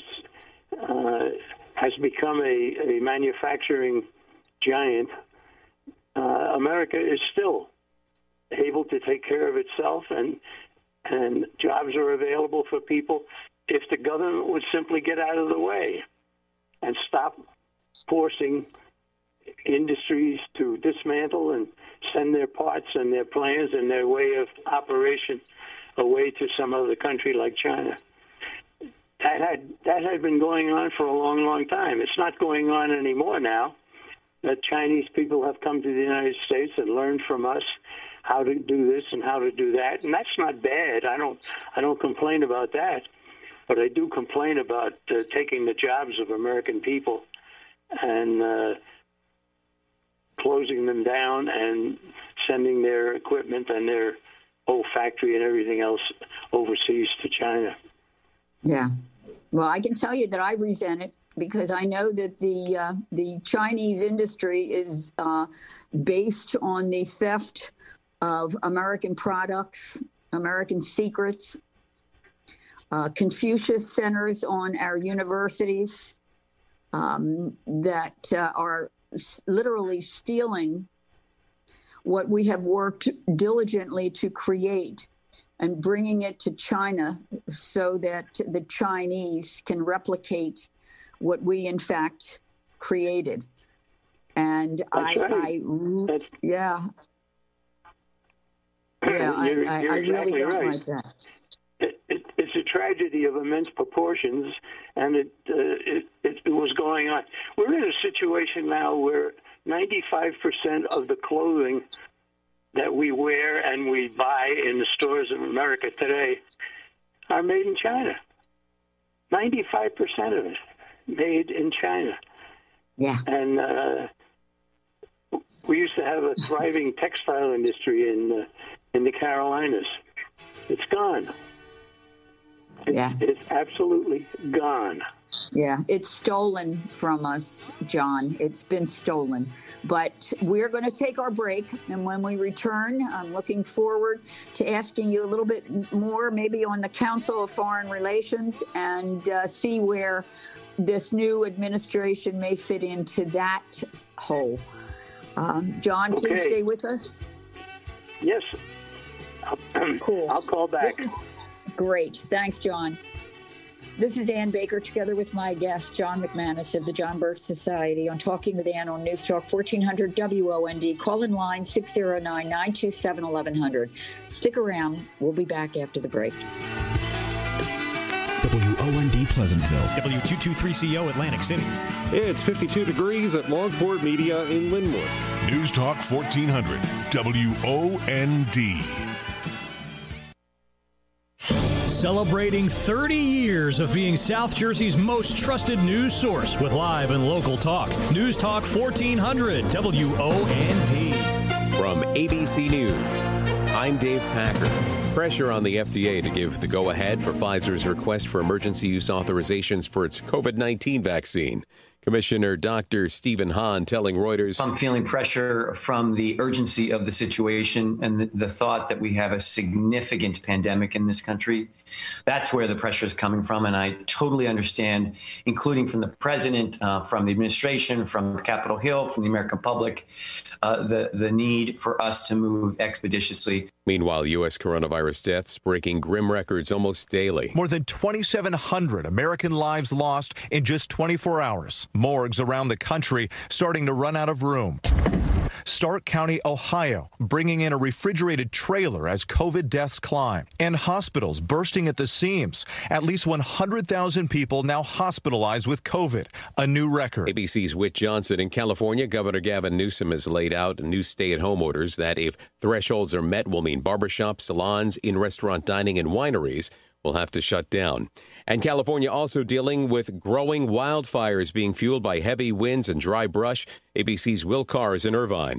has become a manufacturing giant, America is still able to take care of itself, and jobs are available for people if the government would simply get out of the way and stop forcing industries to dismantle and send their parts and their plans and their way of operation away to some other country like China. That had been going on for a long, long time. It's not going on anymore now. That Chinese people have come to the United States and learned from us how to do this and how to do that, and that's not bad. I don't complain about that, but I do complain about taking the jobs of American people and closing them down and sending their equipment and their whole factory and everything else overseas to China. Yeah. Well, I can tell you that I resent it because I know that the Chinese industry is based on the theft of American products, American secrets, Confucius centers on our universities that are literally stealing what we have worked diligently to create and bringing it to China so that the Chinese can replicate what we in fact created. And I really don't like that. It's a tragedy of immense proportions, and it was going on. We're in a situation now where 95% of the clothing that we wear and we buy in the stores of America today are made in China. 95% of it made in China. Yeah. And we used to have a thriving textile industry in the Carolinas. It's gone. It's absolutely gone. Yeah, it's stolen from us, John. It's been stolen. But we're going to take our break. And when we return, I'm looking forward to asking you a little bit more, maybe on the Council of Foreign Relations, and see where this new administration may fit into that hole. John, please stay with us. Yes. Cool. I'll call back. This is great. Thanks, John. This is Ann Baker, together with my guest, John McManus of the John Birch Society, on Talking with Ann on News Talk 1400 WOND. Call in line 609-927-1100. Stick around. We'll be back after the break. WOND Pleasantville. W223CO Atlantic City. It's 52 degrees at Longport Media in Linwood. News Talk 1400 WOND. Celebrating 30 years of being South Jersey's most trusted news source with live and local talk. News Talk 1400 WOND. From ABC News, I'm Dave Packer. Pressure on the FDA to give the go-ahead for Pfizer's request for emergency use authorizations for its COVID-19 vaccine. Commissioner Dr. Stephen Hahn telling Reuters, I'm feeling pressure from the urgency of the situation and the thought that we have a significant pandemic in this country. That's where the pressure is coming from. And I totally understand, including from the president, from the administration, from Capitol Hill, from the American public, the need for us to move expeditiously. Meanwhile, U.S. coronavirus deaths breaking grim records almost daily. More than 2,700 American lives lost in just 24 hours. Morgues around the country starting to run out of room. Stark County, Ohio, bringing in a refrigerated trailer as COVID deaths climb. And hospitals bursting at the seams. At least 100,000 people now hospitalized with COVID, a new record. ABC's Whit Johnson. In California, Governor Gavin Newsom has laid out new stay-at-home orders that, if thresholds are met, will mean barbershops, salons, in-restaurant dining, and wineries will have to shut down. And California also dealing with growing wildfires being fueled by heavy winds and dry brush. ABC's Will Carr is in Irvine.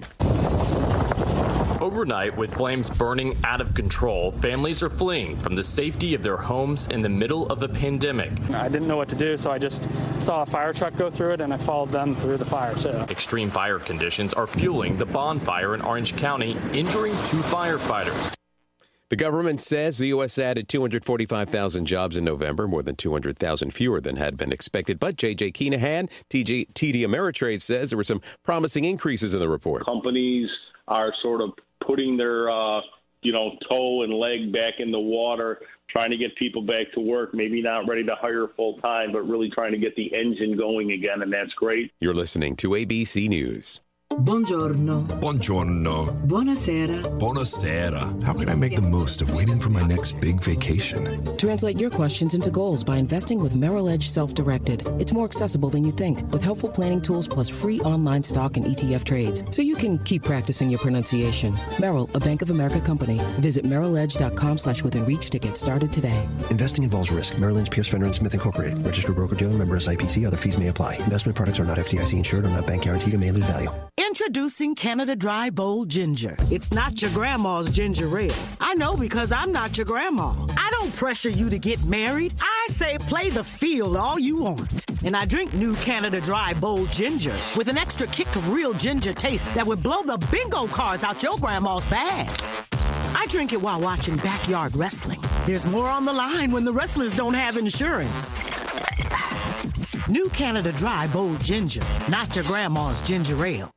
Overnight, with flames burning out of control, families are fleeing from the safety of their homes in the middle of a pandemic. I didn't know what to do, so I just saw a fire truck go through it, and I followed them through the fire, too. Extreme fire conditions are fueling the bonfire in Orange County, injuring 2 firefighters. The government says the U.S. added 245,000 jobs in November, more than 200,000 fewer than had been expected. But J.J. Keenahan, TD Ameritrade, says there were some promising increases in the report. Companies are sort of putting their, toe and leg back in the water, trying to get people back to work, maybe not ready to hire full time, but really trying to get the engine going again, and that's great. You're listening to ABC News. Buongiorno. Buongiorno. Buonasera. Buonasera. How can I make the most of waiting for my next big vacation? Translate your questions into goals by investing with Merrill Edge Self-Directed. It's more accessible than you think, with helpful planning tools plus free online stock and ETF trades, so you can keep practicing your pronunciation. Merrill, a Bank of America company. Visit merrilledge.com/withinreach to get started today. Investing involves risk. Merrill Lynch, Pierce, Fenner & Smith Incorporated. Registered broker-dealer, member SIPC. Other fees may apply. Investment products are not FDIC insured or not bank guaranteed and may lose value. Introducing Canada Dry Bold Ginger. It's not your grandma's ginger ale. I know, because I'm not your grandma. I don't pressure you to get married. I I say play the field all you want. And I drink New Canada Dry Bold Ginger with an extra kick of real ginger taste that would blow the bingo cards out your grandma's bag. I drink it while watching backyard wrestling. There's more on the line when the wrestlers don't have insurance. New Canada Dry Bold Ginger, not your grandma's ginger ale.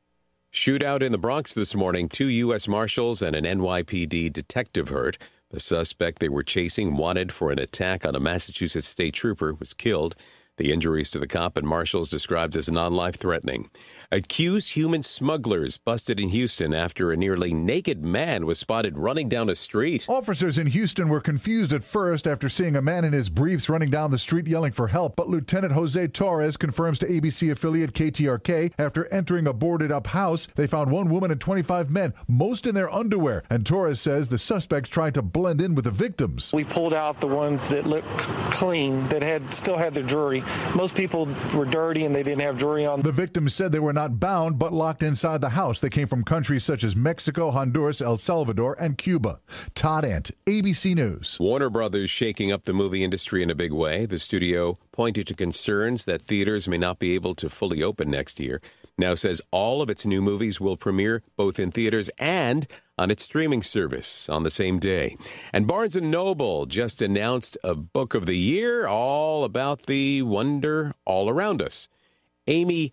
Shootout in the Bronx this morning. 2 U.S. Marshals and an NYPD detective hurt. The suspect they were chasing, wanted for an attack on a Massachusetts state trooper, was killed. The injuries to the cop and marshals described as non-life-threatening. Accused human smugglers busted in Houston after a nearly naked man was spotted running down a street. Officers in Houston were confused at first after seeing a man in his briefs running down the street yelling for help. But Lieutenant Jose Torres confirms to ABC affiliate KTRK after entering a boarded-up house, they found one woman and 25 men, most in their underwear. And Torres says the suspects tried to blend in with the victims. We pulled out the ones that looked clean, that still had their jewelry. Most people were dirty and they didn't have jewelry on. The victims said they were not bound but locked inside the house. They came from countries such as Mexico, Honduras, El Salvador, and Cuba. Todd Ant, ABC News. Warner Brothers shaking up the movie industry in a big way. The studio pointed to concerns that theaters may not be able to fully open next year. Now says all of its new movies will premiere both in theaters and on its streaming service on the same day. And Barnes & Noble just announced a book of the year all about the wonder all around us. Amy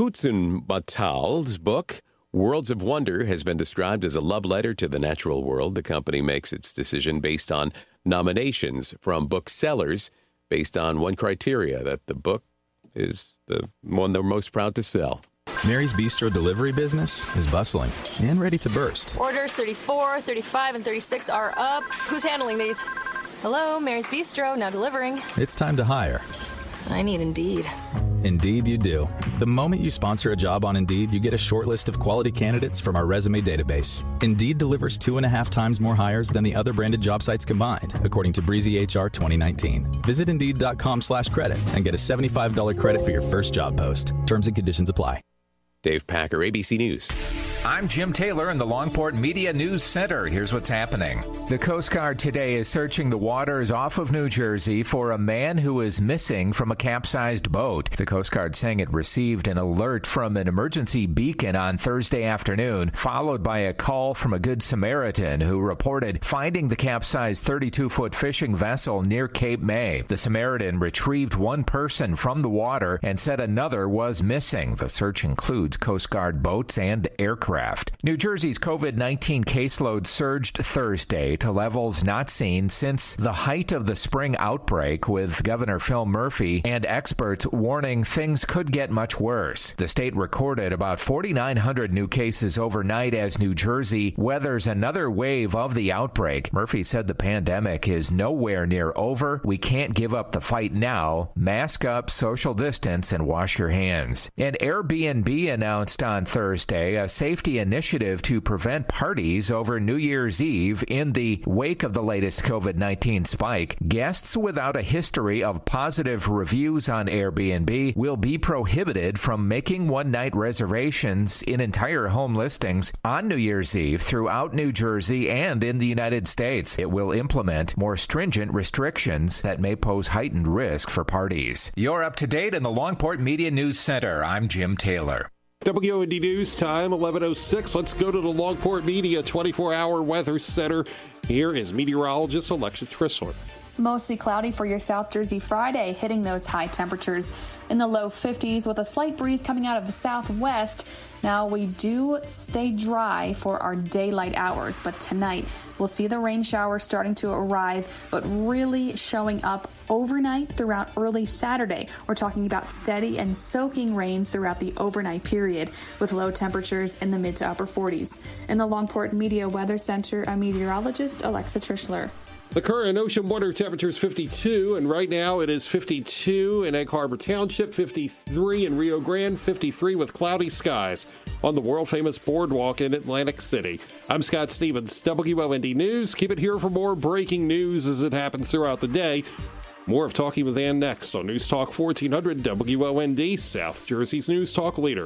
Kutzenbatal's book, Worlds of Wonder, has been described as a love letter to the natural world. The company makes its decision based on nominations from booksellers based on one criteria, that the book is the one they're most proud to sell. Mary's Bistro delivery business is bustling and ready to burst. Orders 34, 35, and 36 are up. Who's handling these? Hello, Mary's Bistro, now delivering. It's time to hire. I need Indeed. Indeed you do. The moment you sponsor a job on Indeed, you get a short list of quality candidates from our resume database. Indeed delivers 2.5 times more hires than the other branded job sites combined, according to Breezy HR 2019. Visit Indeed.com/credit and get a $75 credit for your first job post. Terms and conditions apply. Dave Packer, ABC News. I'm Jim Taylor in the Longport Media News Center. Here's what's happening. The Coast Guard today is searching the waters off of New Jersey for a man who is missing from a capsized boat. The Coast Guard saying it received an alert from an emergency beacon on Thursday afternoon, followed by a call from a Good Samaritan who reported finding the capsized 32-foot fishing vessel near Cape May. The Samaritan retrieved one person from the water and said another was missing. The search includes Coast Guard boats and aircraft. New Jersey's COVID-19 caseload surged Thursday to levels not seen since the height of the spring outbreak, with Governor Phil Murphy and experts warning things could get much worse. The state recorded about 4,900 new cases overnight as New Jersey weathers another wave of the outbreak. Murphy said the pandemic is nowhere near over. We can't give up the fight now. Mask up, social distance, and wash your hands. And Airbnb announced on Thursday a safety initiative to prevent parties over New Year's Eve in the wake of the latest COVID-19 spike. Guests without a history of positive reviews on Airbnb will be prohibited from making one-night reservations in entire home listings on New Year's Eve throughout New Jersey and in the United States. It will implement more stringent restrictions that may pose heightened risk for parties. You're up to date in the Longport Media News Center. I'm Jim Taylor. WOND News time, 11:06. Let's go to the Longport Media 24-hour weather center. Here is meteorologist Alexa Trissler. Mostly cloudy for your South Jersey Friday, hitting those high temperatures in the low 50s with a slight breeze coming out of the southwest. Now, we do stay dry for our daylight hours, but tonight we'll see the rain showers starting to arrive, but really showing up overnight throughout early Saturday. We're talking about steady and soaking rains throughout the overnight period, with low temperatures in the mid to upper 40s. In the Longport Media Weather Center, I'm meteorologist Alexa Trissler. The current ocean water temperature is 52, and right now it is 52 in Egg Harbor Township, 53 in Rio Grande, 53 with cloudy skies on the world-famous boardwalk in Atlantic City. I'm Scott Stevens, WOND News. Keep it here for more breaking news as it happens throughout the day. More of Talking with Ann next on News Talk 1400 WOND, South Jersey's News Talk leader.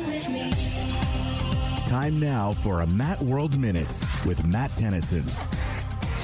Time now for a Matt World Minute with Matt Tennyson.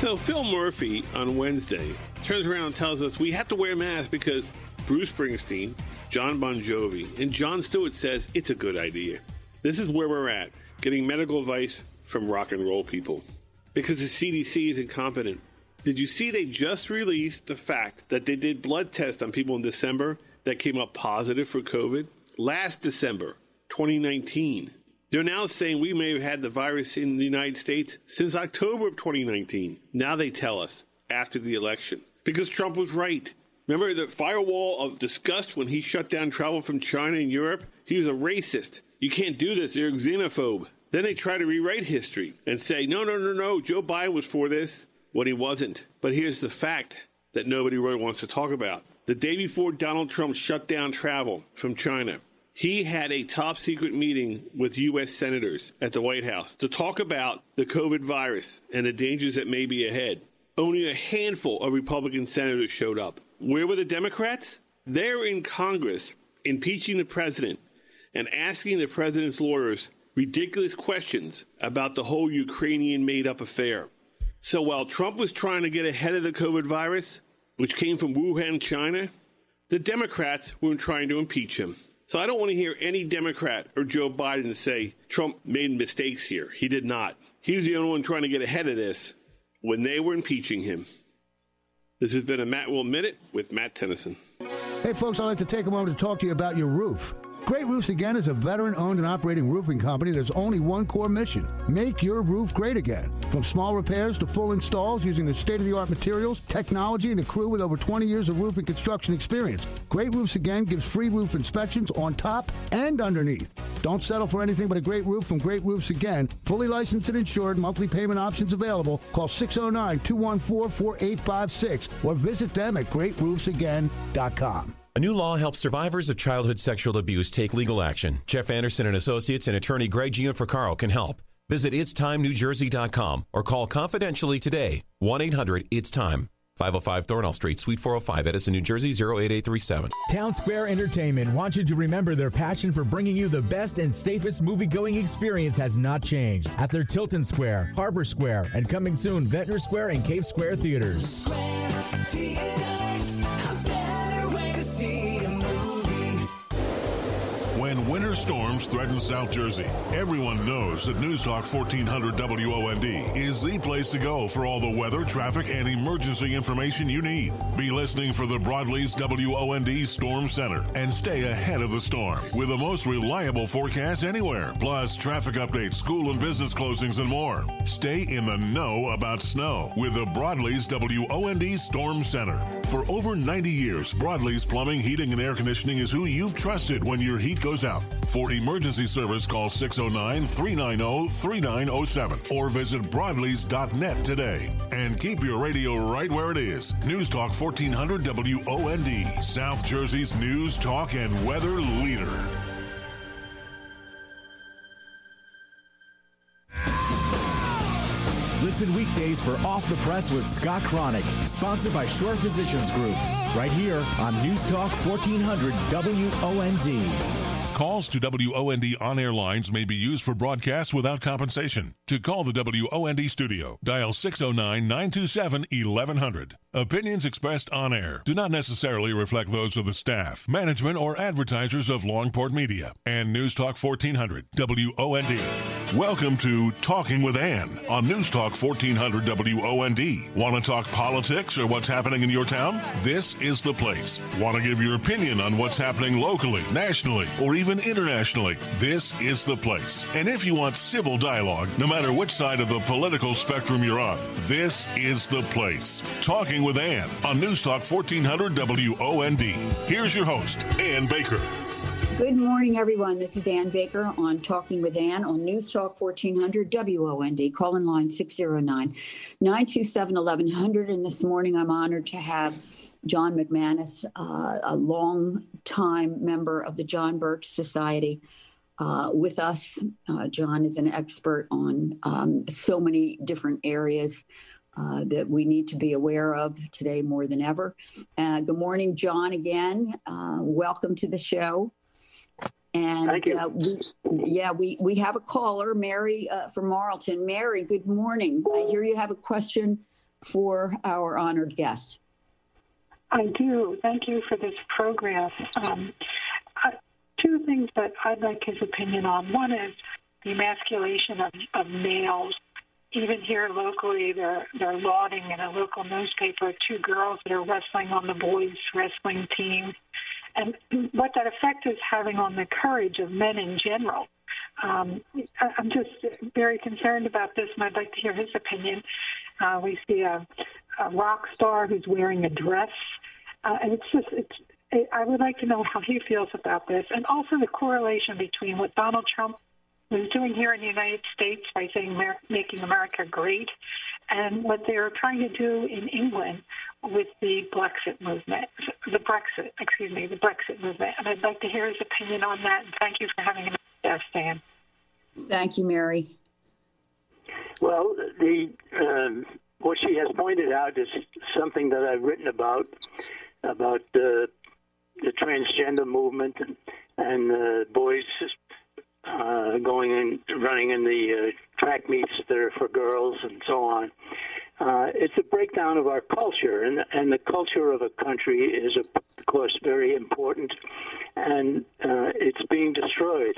So Phil Murphy on Wednesday turns around and tells us we have to wear masks because Bruce Springsteen, John Bon Jovi, and Jon Stewart says it's a good idea. This is where we're at, getting medical advice from rock and roll people. Because the CDC is incompetent. Did you see they just released the fact that they did blood tests on people in December that came up positive for COVID? Last December, 2019. They're now saying we may have had the virus in the United States since October of 2019. Now they tell us after the election. Because Trump was right. Remember the firewall of disgust when he shut down travel from China and Europe? He was a racist. You can't do this. You're a xenophobe. Then they try to rewrite history and say, no, Joe Biden was for this when he wasn't. But here's the fact that nobody really wants to talk about. The day before Donald Trump shut down travel from China, he had a top secret meeting with U.S. senators at the White House to talk about the COVID virus and the dangers that may be ahead. Only a handful of Republican senators showed up. Where were the Democrats? They're in Congress impeaching the president and asking the president's lawyers ridiculous questions about the whole Ukrainian made-up affair. So while Trump was trying to get ahead of the COVID virus, which came from Wuhan, China, the Democrats weren't trying to impeach him. So I don't want to hear any Democrat or Joe Biden say Trump made mistakes here. He did not. He was the only one trying to get ahead of this when they were impeaching him. This has been a Matt Will Minute with Matt Tennyson. Hey, folks, I'd like to take a moment to talk to you about your roof. Great Roofs Again is a veteran-owned and operating roofing company that's only one core mission: make your roof great again. From small repairs to full installs using the state-of-the-art materials, technology, and a crew with over 20 years of roofing construction experience, Great Roofs Again gives free roof inspections on top and underneath. Don't settle for anything but a great roof from Great Roofs Again. Fully licensed and insured, monthly payment options available. Call 609-214-4856 or visit them at greatroofsagain.com. A new law helps survivors of childhood sexual abuse take legal action. Jeff Anderson and Associates and attorney Greg Gianfricaro can help. Visit itstimενewjersey.com or call confidentially today, 1-800-ITS-TIME. 505 Thornell Street, Suite 405, Edison, New Jersey, 08837. Town Square Entertainment wants you to remember their passion for bringing you the best and safest movie-going experience has not changed at their Tilton Square, Harbor Square, and coming soon, Ventnor Square and Cape Square Theaters. Square Theaters, a better way to see a movie. When winter storms threaten South Jersey, everyone knows that News Talk 1400 WOND is the place to go for all the weather, traffic, and emergency information you need. Be listening for the Broadleys WOND Storm Center and stay ahead of the storm with the most reliable forecast anywhere. Plus, traffic updates, school and business closings, and more. Stay in the know about snow with the Broadleys WOND Storm Center. For over 90 years, Broadleys Plumbing, Heating, and Air Conditioning is who you've trusted when your heat goes out. For emergency service, call 609-390-3907 or visit broadleys.net today. And keep your radio right where it is. News Talk 1400 WOND, South Jersey's news, talk, and weather leader. Listen weekdays for Off the Press with Scott Cronick, sponsored by Shore Physicians Group, right here on News Talk 1400 WOND. Calls to WOND on-air lines may be used for broadcasts without compensation. To call the WOND studio, dial 609-927-1100. Opinions expressed on air do not necessarily reflect those of the staff, management, or advertisers of Longport Media and News Talk 1400 WOND. Welcome to Talking with Ann on News Talk 1400 WOND. Want to talk politics or what's happening in your town? This is the place. Want to give your opinion on what's happening locally, nationally, or even internationally? This is the place. And if you want civil dialogue, no matter which side of the political spectrum you're on, this is the place. Talking with Ann on News Talk 1400 WOND. Here's your host, Ann Baker. Good morning, everyone. This is Ann Baker on Talking with Ann on News Talk 1400 WOND. Call in line 609-927-1100. And this morning, I'm honored to have John McManus, a long-time member of the John Birch Society, with us. John is an expert on so many different areas that we need to be aware of today more than ever. Good morning, John, again. Welcome to the show. And thank you. We have a caller, Mary from Marlton. Mary, good morning. I hear you have a question for our honored guest? I do. Thank you for this program. Two things that I'd like his opinion on. One is the emasculation of males. Even here locally, they're lauding in a local newspaper 2 girls that are wrestling on the boys' wrestling team, and what that effect is having on the courage of men in general. I'm just very concerned about this, and I'd like to hear his opinion. We see a rock star who's wearing a dress, and I would like to know how he feels about this, and also the correlation between what Donald Trump was doing here in the United States by saying making America great, and what they're trying to do in England with the Brexit movement. And I'd like to hear his opinion on that. And thank you for having us, Dan. Thank you, Mary. Well, what she has pointed out is something that I've written about the transgender movement and boys going and running in the track meets that are for girls and so on. It's a breakdown of our culture, and the culture of a country is, of course, very important, and it's being destroyed.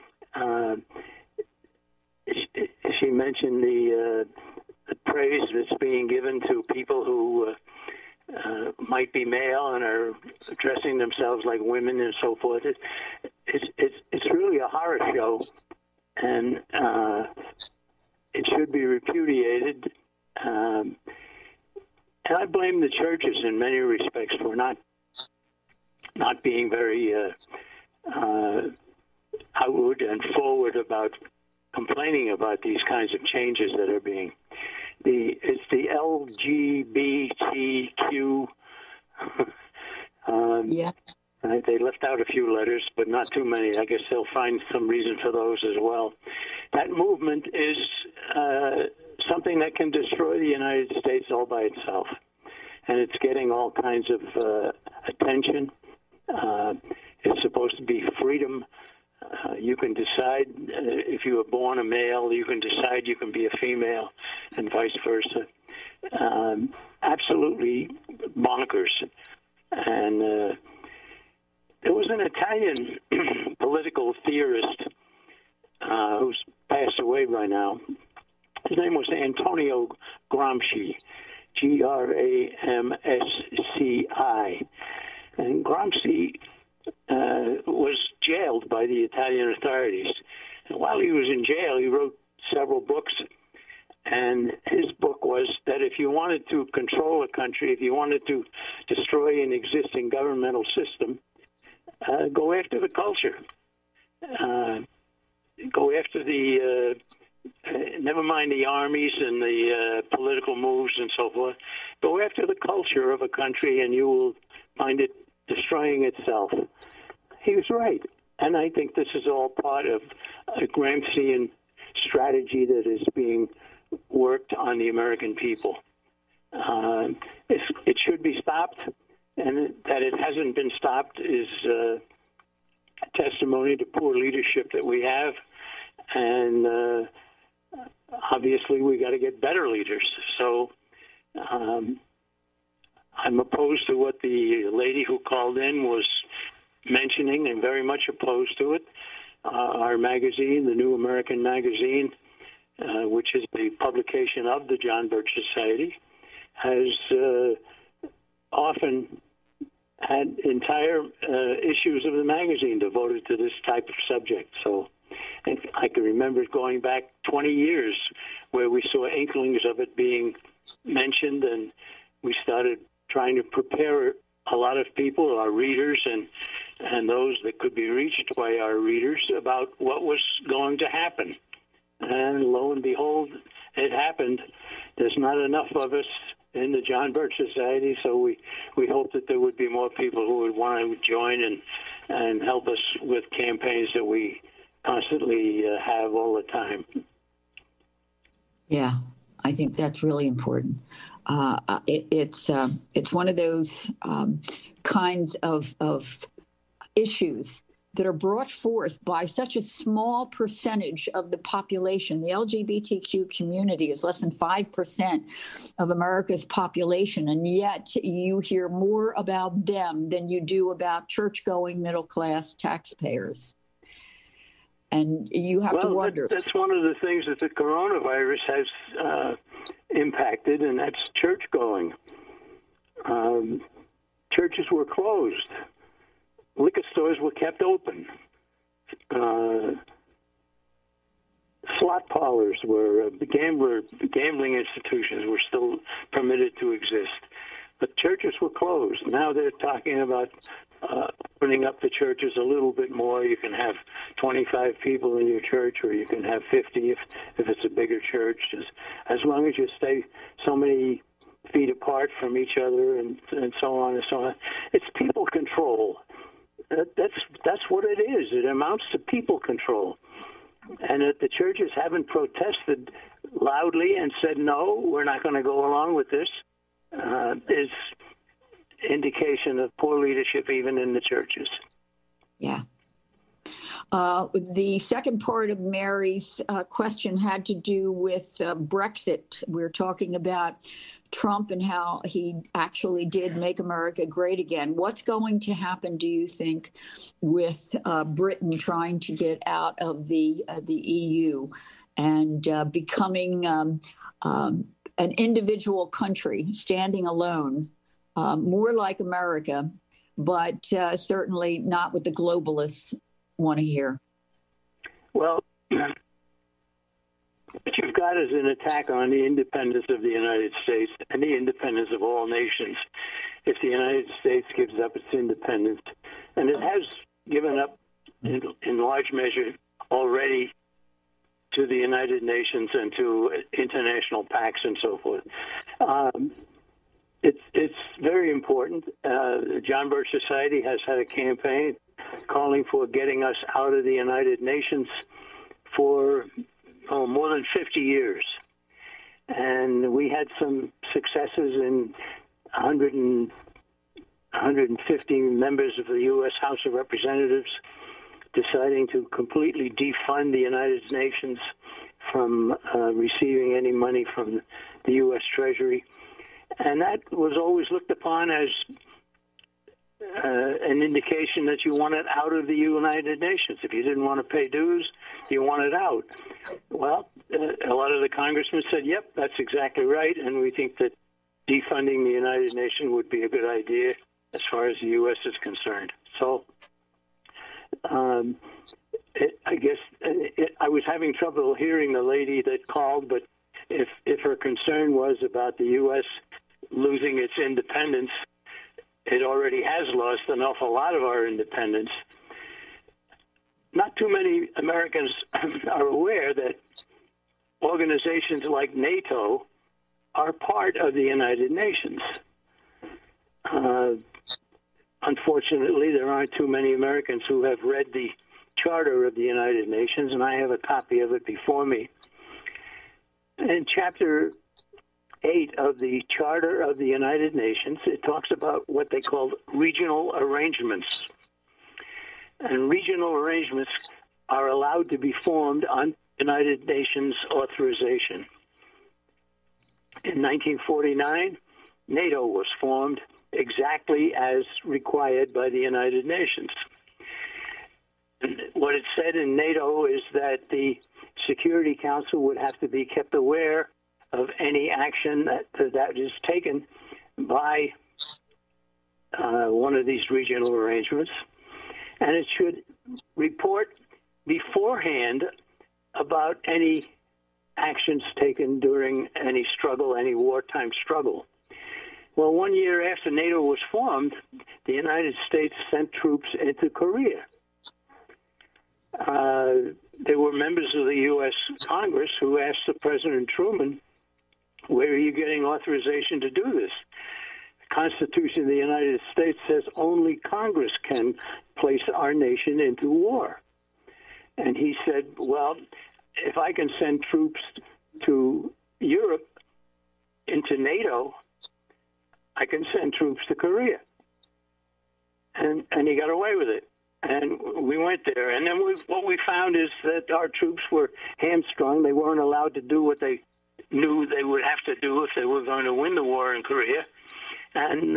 She mentioned the praise that's being given to people who might be male and are dressing themselves like women and so forth. It's really a horror show, and it should be repudiated. And I blame the churches in many respects for not being very outward and forward about complaining about these kinds of changes that are being. It's the LGBTQ. Yeah. They left out a few letters, but not too many. I guess they'll find some reason for those as well. That movement is something that can destroy the United States all by itself. And it's getting all kinds of attention. It's supposed to be freedom. You can decide if you were born a male, you can decide you can be a female, and vice versa. Absolutely bonkers. And there was an Italian political theorist who's passed away by now. His name was Antonio Gramsci, Gramsci. And Gramsci was jailed by the Italian authorities. And while he was in jail, he wrote several books. And his book was that if you wanted to control a country, if you wanted to destroy an existing governmental system, go after the culture. Go after the, never mind the armies and the political moves and so forth. Go after the culture of a country and you will find it destroying itself. He was right. And I think this is all part of a Gramscian strategy that is being worked on the American people. It should be stopped, and that it hasn't been stopped is a testimony to poor leadership that we have. And obviously we got to get better leaders. So I'm opposed to what the lady who called in was mentioning, and very much opposed to it. Our magazine, the New American Magazine, which is the publication of the John Birch Society, has often had entire issues of the magazine devoted to this type of subject. So I can remember going back 20 years where we saw inklings of it being mentioned, and we started trying to prepare a lot of people, our readers, and those that could be reached by our readers about what was going to happen. And lo and behold, it happened. There's not enough of us in the John Birch Society, so we hope that there would be more people who would want to join and help us with campaigns that we constantly have all the time. Yeah, I think that's really important. It's one of those kinds of issues that are brought forth by such a small percentage of the population. The LGBTQ community is less than 5% of America's population, and yet you hear more about them than you do about church-going middle-class taxpayers. And you have to wonder. That's one of the things that the coronavirus has impacted, and that's church-going. Churches were closed. Liquor stores were kept open. Slot parlors were, gambling institutions were still permitted to exist. But churches were closed. Now they're talking about opening up the churches a little bit more. You can have 25 people in your church, or you can have 50 if it's a bigger church, as long as you stay so many feet apart from each other and so on and so on. It's people control. That's what it is. It amounts to people control. And that the churches haven't protested loudly and said, no, we're not going to go along with this, is indication of poor leadership even in the churches. Yeah. The second part of Mary's question had to do with Brexit. We're talking about Trump and how he actually did make America great again. What's going to happen, do you think, with Britain trying to get out of the EU and becoming an individual country, standing alone, more like America, but certainly not what the globalists want to hear? Well, what you've got is an attack on the independence of the United States and the independence of all nations. If the United States gives up its independence, and it has given up in large measure already to the United Nations and to international pacts and so forth, it's very important. The John Birch Society has had a campaign calling for getting us out of the United Nations for more than 50 years. And we had some successes in 150 members of the U.S. House of Representatives deciding to completely defund the United Nations from receiving any money from the U.S. Treasury. And that was always looked upon as an indication that you wanted out of the United Nations. If you didn't want to pay dues, you wanted out. Well, a lot of the congressmen said, yep, that's exactly right, and we think that defunding the United Nations would be a good idea as far as the U.S. is concerned. So I was having trouble hearing the lady that called, but if her concern was about the U.S. losing its independence, it already has lost an awful lot of our independence. Not too many Americans are aware that organizations like NATO are part of the United Nations. Unfortunately, there aren't too many Americans who have read the Charter of the United Nations, and I have a copy of it before me. In Chapter 8 of the Charter of the United Nations, it talks about what they call regional arrangements. And regional arrangements are allowed to be formed on United Nations authorization. In 1949, NATO was formed exactly as required by the United Nations. And what it said in NATO is that the Security Council would have to be kept aware of any action that is taken by one of these regional arrangements, and it should report beforehand about any actions taken during any struggle, any wartime struggle. Well, 1 year after NATO was formed, the United States sent troops into Korea. There were members of the U.S. Congress who asked the President Truman, where are you getting authorization to do this? The Constitution of the United States says only Congress can place our nation into war. And he said, well, if I can send troops to Europe into NATO, I can send troops to Korea. And he got away with it. And we went there, and then what we found is that our troops were hamstrung. They weren't allowed to do what they knew they would have to do if they were going to win the war in Korea. And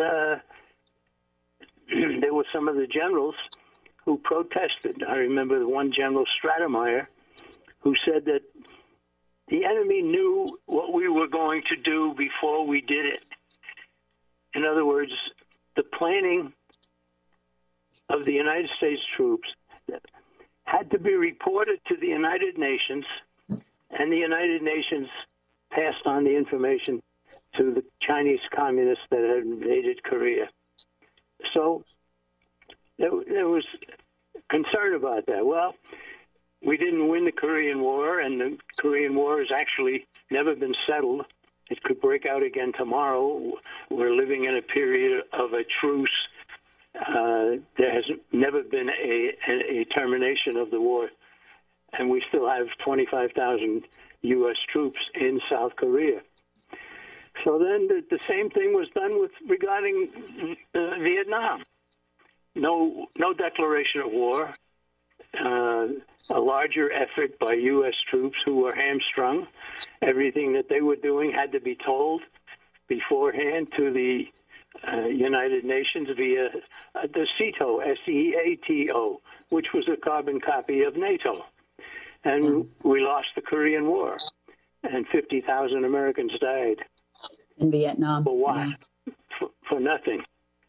there were some of the generals who protested. I remember the one General Stratemeyer, who said that the enemy knew what we were going to do before we did it. In other words, the planning of the United States troops had to be reported to the United Nations, and the United Nations passed on the information to the Chinese communists that had invaded Korea. So there was concern about that. Well, we didn't win the Korean War, and the Korean War has actually never been settled. It could break out again tomorrow. We're living in a period of a truce. There has never been a termination of the war, and we still have 25,000 U.S. troops in South Korea. So then the same thing was done regarding Vietnam. No declaration of war. A larger effort by U.S. troops who were hamstrung. Everything that they were doing had to be told beforehand to the United Nations via the SEATO, SEATO, which was a carbon copy of NATO. And we lost the Korean War, and 50,000 Americans died. In Vietnam. For what? Yeah. For nothing.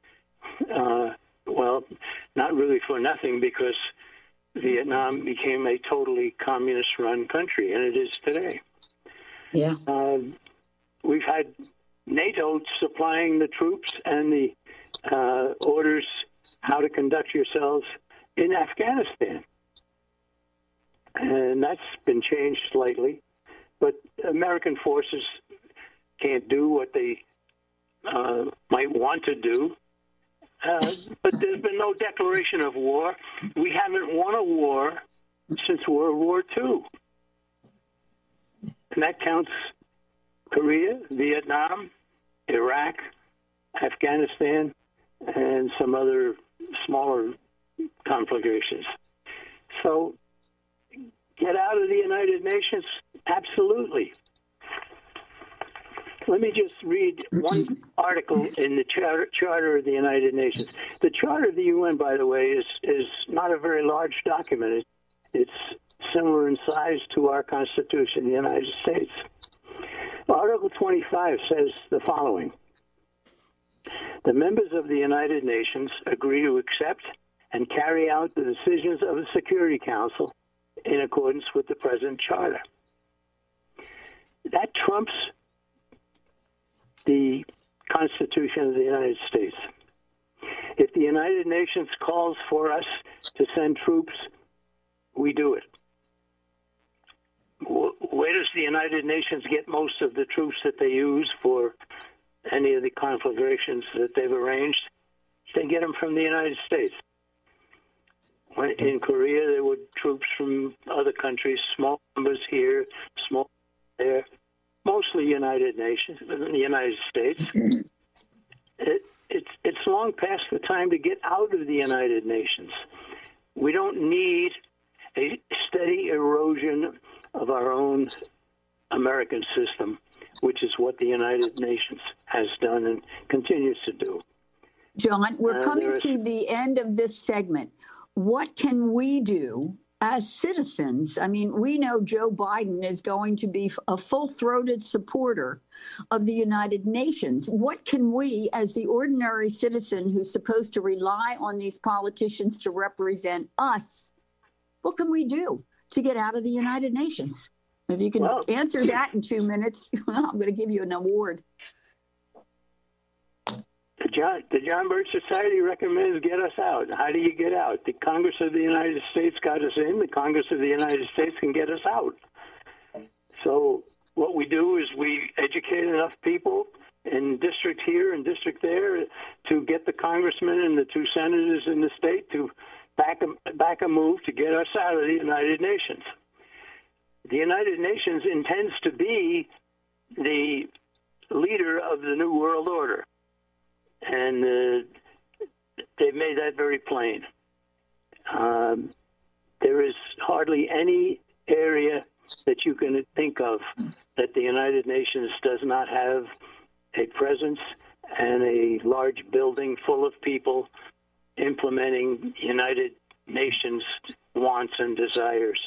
Well, not really for nothing, because Vietnam became a totally communist-run country, and it is today. Yeah. We've had NATO supplying the troops and the orders how to conduct yourselves in Afghanistan. And that's been changed slightly. But American forces can't do what they might want to do. But there's been no declaration of war. We haven't won a war since World War II. And that counts Korea, Vietnam, Iraq, Afghanistan, and some other smaller conflagrations. So get out of the United Nations? Absolutely. Let me just read one article in the Charter of the United Nations. The Charter of the UN, by the way, is not a very large document. It's similar in size to our Constitution, the United States. Article 25 says the following. The members of the United Nations agree to accept and carry out the decisions of the Security Council in accordance with the present Charter. That trumps the Constitution of the United States. If the United Nations calls for us to send troops, we do it. Where does the United Nations get most of the troops that they use for any of the conflagrations that they've arranged? They get them from the United States. In Korea, there were troops from other countries, small numbers here, small there, mostly United Nations, the United States. It's long past the time to get out of the United Nations. We don't need a steady erosion of our own American system, which is what the United Nations has done and continues to do. John, we're coming to the end of this segment. What can we do as citizens? I mean, we know Joe Biden is going to be a full-throated supporter of the United Nations. What can we, as the ordinary citizen who's supposed to rely on these politicians to represent us, what can we do to get out of the United Nations? If you can answer that in 2 minutes, I'm going to give you an award. The John Birch Society recommends get us out. How do you get out? The Congress of the United States got us in. The Congress of the United States can get us out. So what we do is we educate enough people in district here and district there to get the congressmen and the 2 senators in the state to back a move to get us out of the United Nations. The United Nations intends to be the leader of the New World Order. And they've made that very plain. There is hardly any area that you can think of that the United Nations does not have a presence and a large building full of people implementing United Nations wants and desires.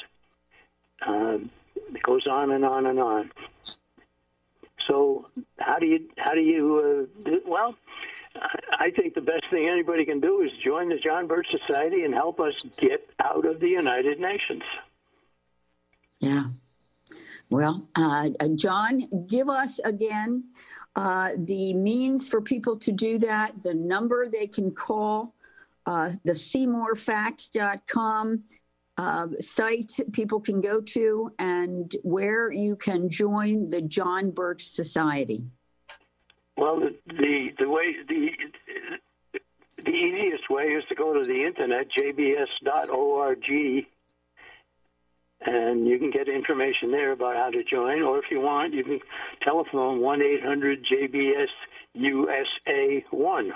It goes on and on and on. So how do you do? Well, I think the best thing anybody can do is join the John Birch Society and help us get out of the United Nations. Yeah. Well, John, give us again the means for people to do that, the number they can call, the SeymourFacts.com site people can go to, and where you can join the John Birch Society. Well, the easiest way is to go to the internet, jbs.org, and you can get information there about how to join. Or if you want, you can telephone 1-800-JBS-USA-1,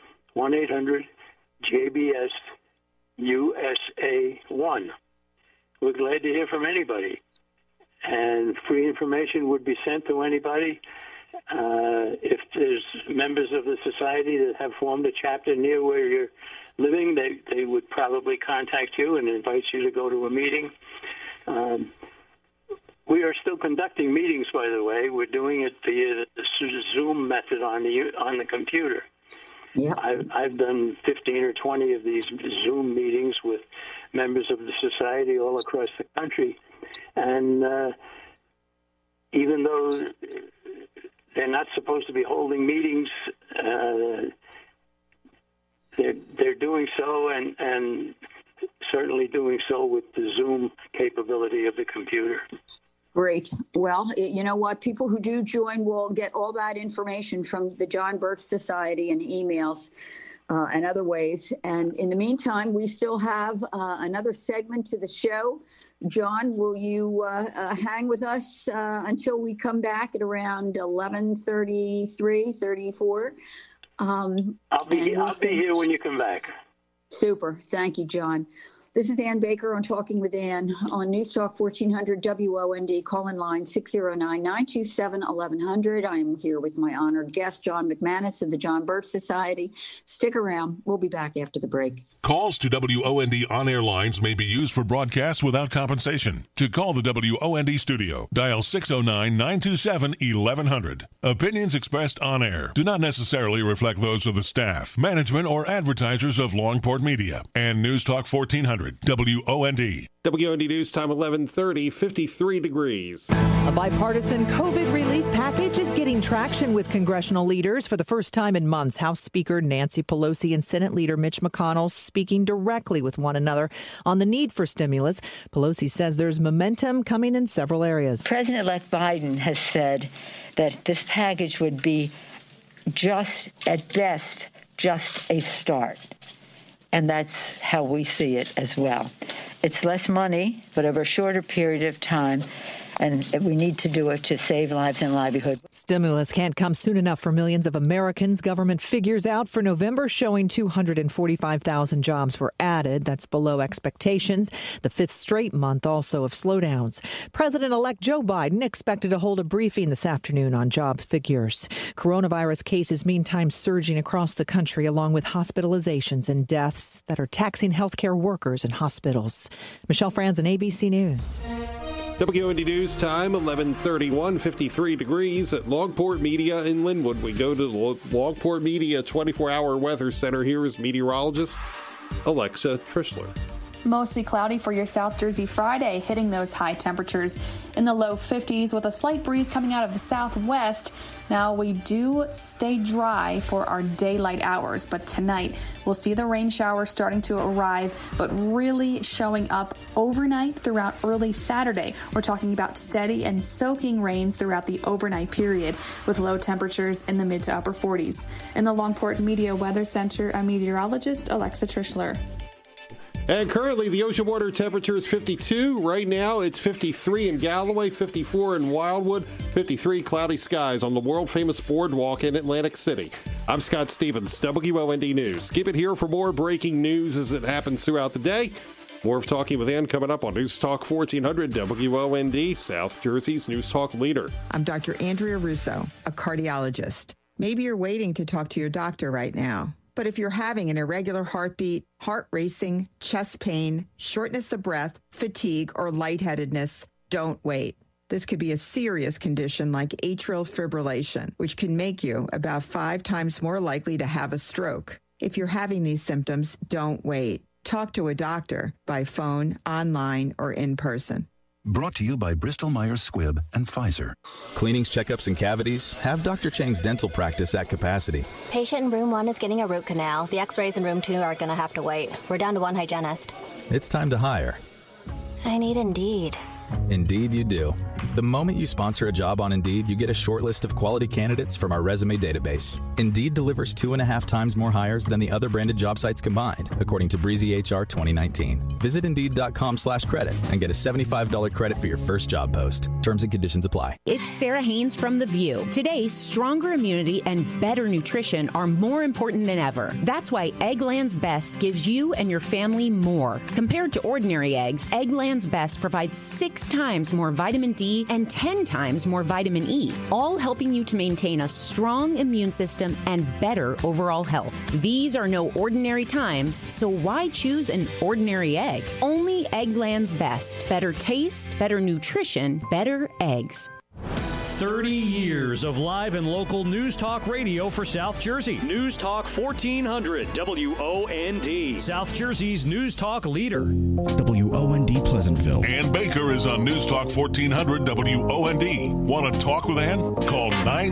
1-800-JBS-USA-1. We're glad to hear from anybody, and free information would be sent to anybody. If there's members of the society that have formed a chapter near where you're living, they would probably contact you and invite you to go to a meeting. We are still conducting meetings, by the way. We're doing it via the Zoom method on the computer. Yeah, I've done 15 or 20 of these Zoom meetings with members of the society all across the country, and even though they're not supposed to be holding meetings, they're doing so, and certainly doing so with the Zoom capability of the computer. Great. Well, you know what? People who do join will get all that information from the John Birch Society and emails and other ways. And in the meantime, we still have another segment to the show. John, will you hang with us until we come back at around 11:33, 34? I'll be here when you come back. Super. Thank you, John. This is Ann Baker on Talking with Ann on News Talk 1400 WOND. Call-in line 609-927-1100. I am here with my honored guest, John McManus of the John Birch Society. Stick around. We'll be back after the break. Calls to WOND on-air lines may be used for broadcasts without compensation. To call the WOND studio, dial 609-927-1100. Opinions expressed on air do not necessarily reflect those of the staff, management, or advertisers of Longport Media and News Talk 1400. WOND. WOND News Time 11:30, 53 degrees. A bipartisan COVID relief package is getting traction with congressional leaders. For the first time in months, House Speaker Nancy Pelosi and Senate Leader Mitch McConnell speaking directly with one another on the need for stimulus. Pelosi says there's momentum coming in several areas. President-elect Biden has said that this package would be just, at best, just a start. And that's how we see it as well. It's less money, but over a shorter period of time, and we need to do it to save lives and livelihood. Stimulus can't come soon enough for millions of Americans. Government figures out for November showing 245,000 jobs were added. That's below expectations. The fifth straight month also of slowdowns. President-elect Joe Biden expected to hold a briefing this afternoon on job figures. Coronavirus cases, meantime, surging across the country, along with hospitalizations and deaths that are taxing healthcare workers and hospitals. Michelle Franzen, ABC News. WOND News Time, 11:31, 53 degrees at Longport Media in Linwood. We go to the Longport Media 24-hour weather center. Here is meteorologist Alexa Trishler. Mostly cloudy for your South Jersey Friday, hitting those high temperatures in the low 50s with a slight breeze coming out of the southwest. Now, we do stay dry for our daylight hours, but tonight we'll see the rain showers starting to arrive, but really showing up overnight throughout early Saturday. We're talking about steady and soaking rains throughout the overnight period with low temperatures in the mid to upper 40s. In the Longport Media Weather Center, I'm meteorologist Alexa Trishler. And currently, the ocean water temperature is 52. Right now, it's 53 in Galloway, 54 in Wildwood, 53 cloudy skies on the world-famous boardwalk in Atlantic City. I'm Scott Stevens, WOND News. Keep it here for more breaking news as it happens throughout the day. More of Talking with Ann coming up on News Talk 1400 WOND, South Jersey's News Talk leader. I'm Dr. Andrea Russo, a cardiologist. Maybe you're waiting to talk to your doctor right now. But if you're having an irregular heartbeat, heart racing, chest pain, shortness of breath, fatigue, or lightheadedness, don't wait. This could be a serious condition like atrial fibrillation, which can make you about 5 times more likely to have a stroke. If you're having these symptoms, don't wait. Talk to a doctor by phone, online, or in person. Brought to you by Bristol-Myers Squibb and Pfizer. Cleanings, checkups, and cavities? Have Dr. Chang's dental practice at capacity. Patient in room 1 is getting a root canal. The x-rays in room 2 are going to have to wait. We're down to 1 hygienist. It's time to hire. I need Indeed. Indeed you do. The moment you sponsor a job on Indeed, you get a short list of quality candidates from our resume database. Indeed delivers 2.5 times more hires than the other branded job sites combined, according to Breezy HR 2019. Visit Indeed.com/credit and get a $75 credit for your first job post. Terms and conditions apply. It's Sarah Haynes from The View. Today, stronger immunity and better nutrition are more important than ever. That's why Eggland's Best gives you and your family more. Compared to ordinary eggs, Eggland's Best provides 6 times more vitamin D and 10 times more vitamin E, all helping you to maintain a strong immune system and better overall health. These are no ordinary times, so why choose an ordinary egg? Only Eggland's Best. Better taste, better nutrition, better eggs. 30 years of live and local News Talk radio for South Jersey. News Talk 1400 WOND. South Jersey's News Talk leader. WOND Pleasantville. Ann Baker is on News Talk 1400 WOND. Want to talk with Ann? Call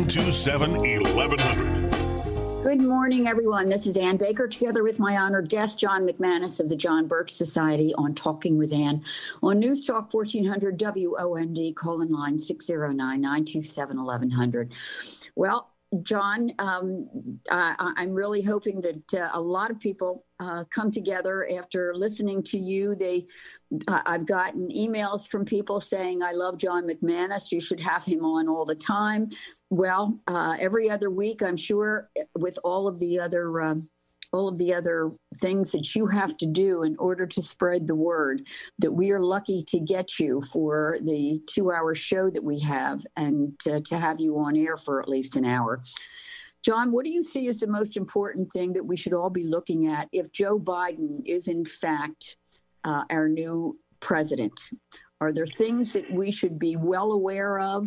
927-1100. Good morning, everyone. This is Ann Baker, together with my honored guest, John McManus of the John Birch Society, on Talking with Ann on News Talk 1400 WOND, call-in line 609-927-1100. Well, John, I'm really hoping that a lot of people come together after listening to you. I've gotten emails from people saying, I love John McManus. You should have him on all the time. Well, every other week, I'm sure, with all of the other things that you have to do in order to spread the word, that we are lucky to get you for the 2-hour show that we have, and to have you on air for at least an hour. John, what do you see as the most important thing that we should all be looking at if Joe Biden is in fact our new president? Are there things that we should be well aware of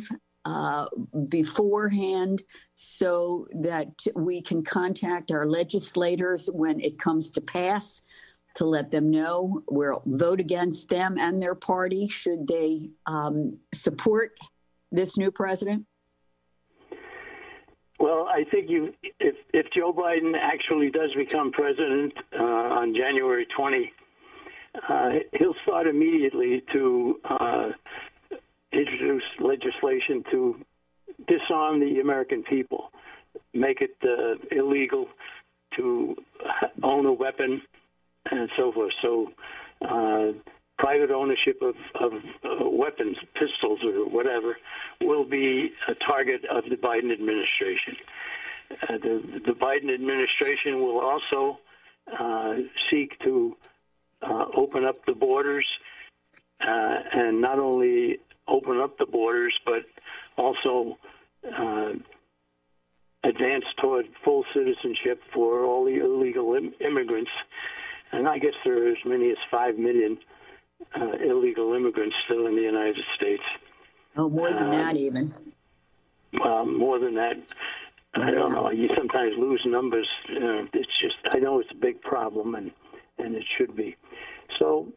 beforehand so that we can contact our legislators when it comes to pass to let them know we'll vote against them and their party should they support this new president? Well, I think if Joe Biden actually does become president on January 20, he'll start immediately to introduce legislation to disarm the American people, make it illegal to own a weapon and so forth. So private ownership of weapons, pistols or whatever, will be a target of the Biden administration. The Biden administration will also seek to open up the borders, and not only open up the borders, but also advance toward full citizenship for all the illegal immigrants. And I guess there are as many as 5 million illegal immigrants still in the United States. Oh, more than that even. Well, more than that. I don't know. You sometimes lose numbers. It's just, I know it's a big problem, and it should be. So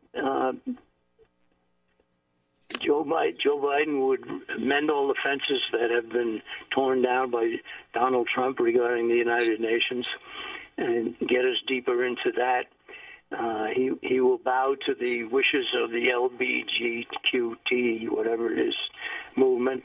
Joe Biden would mend all the fences that have been torn down by Donald Trump regarding the United Nations and get us deeper into that. He will bow to the wishes of the LGBTQ, whatever it is, movement.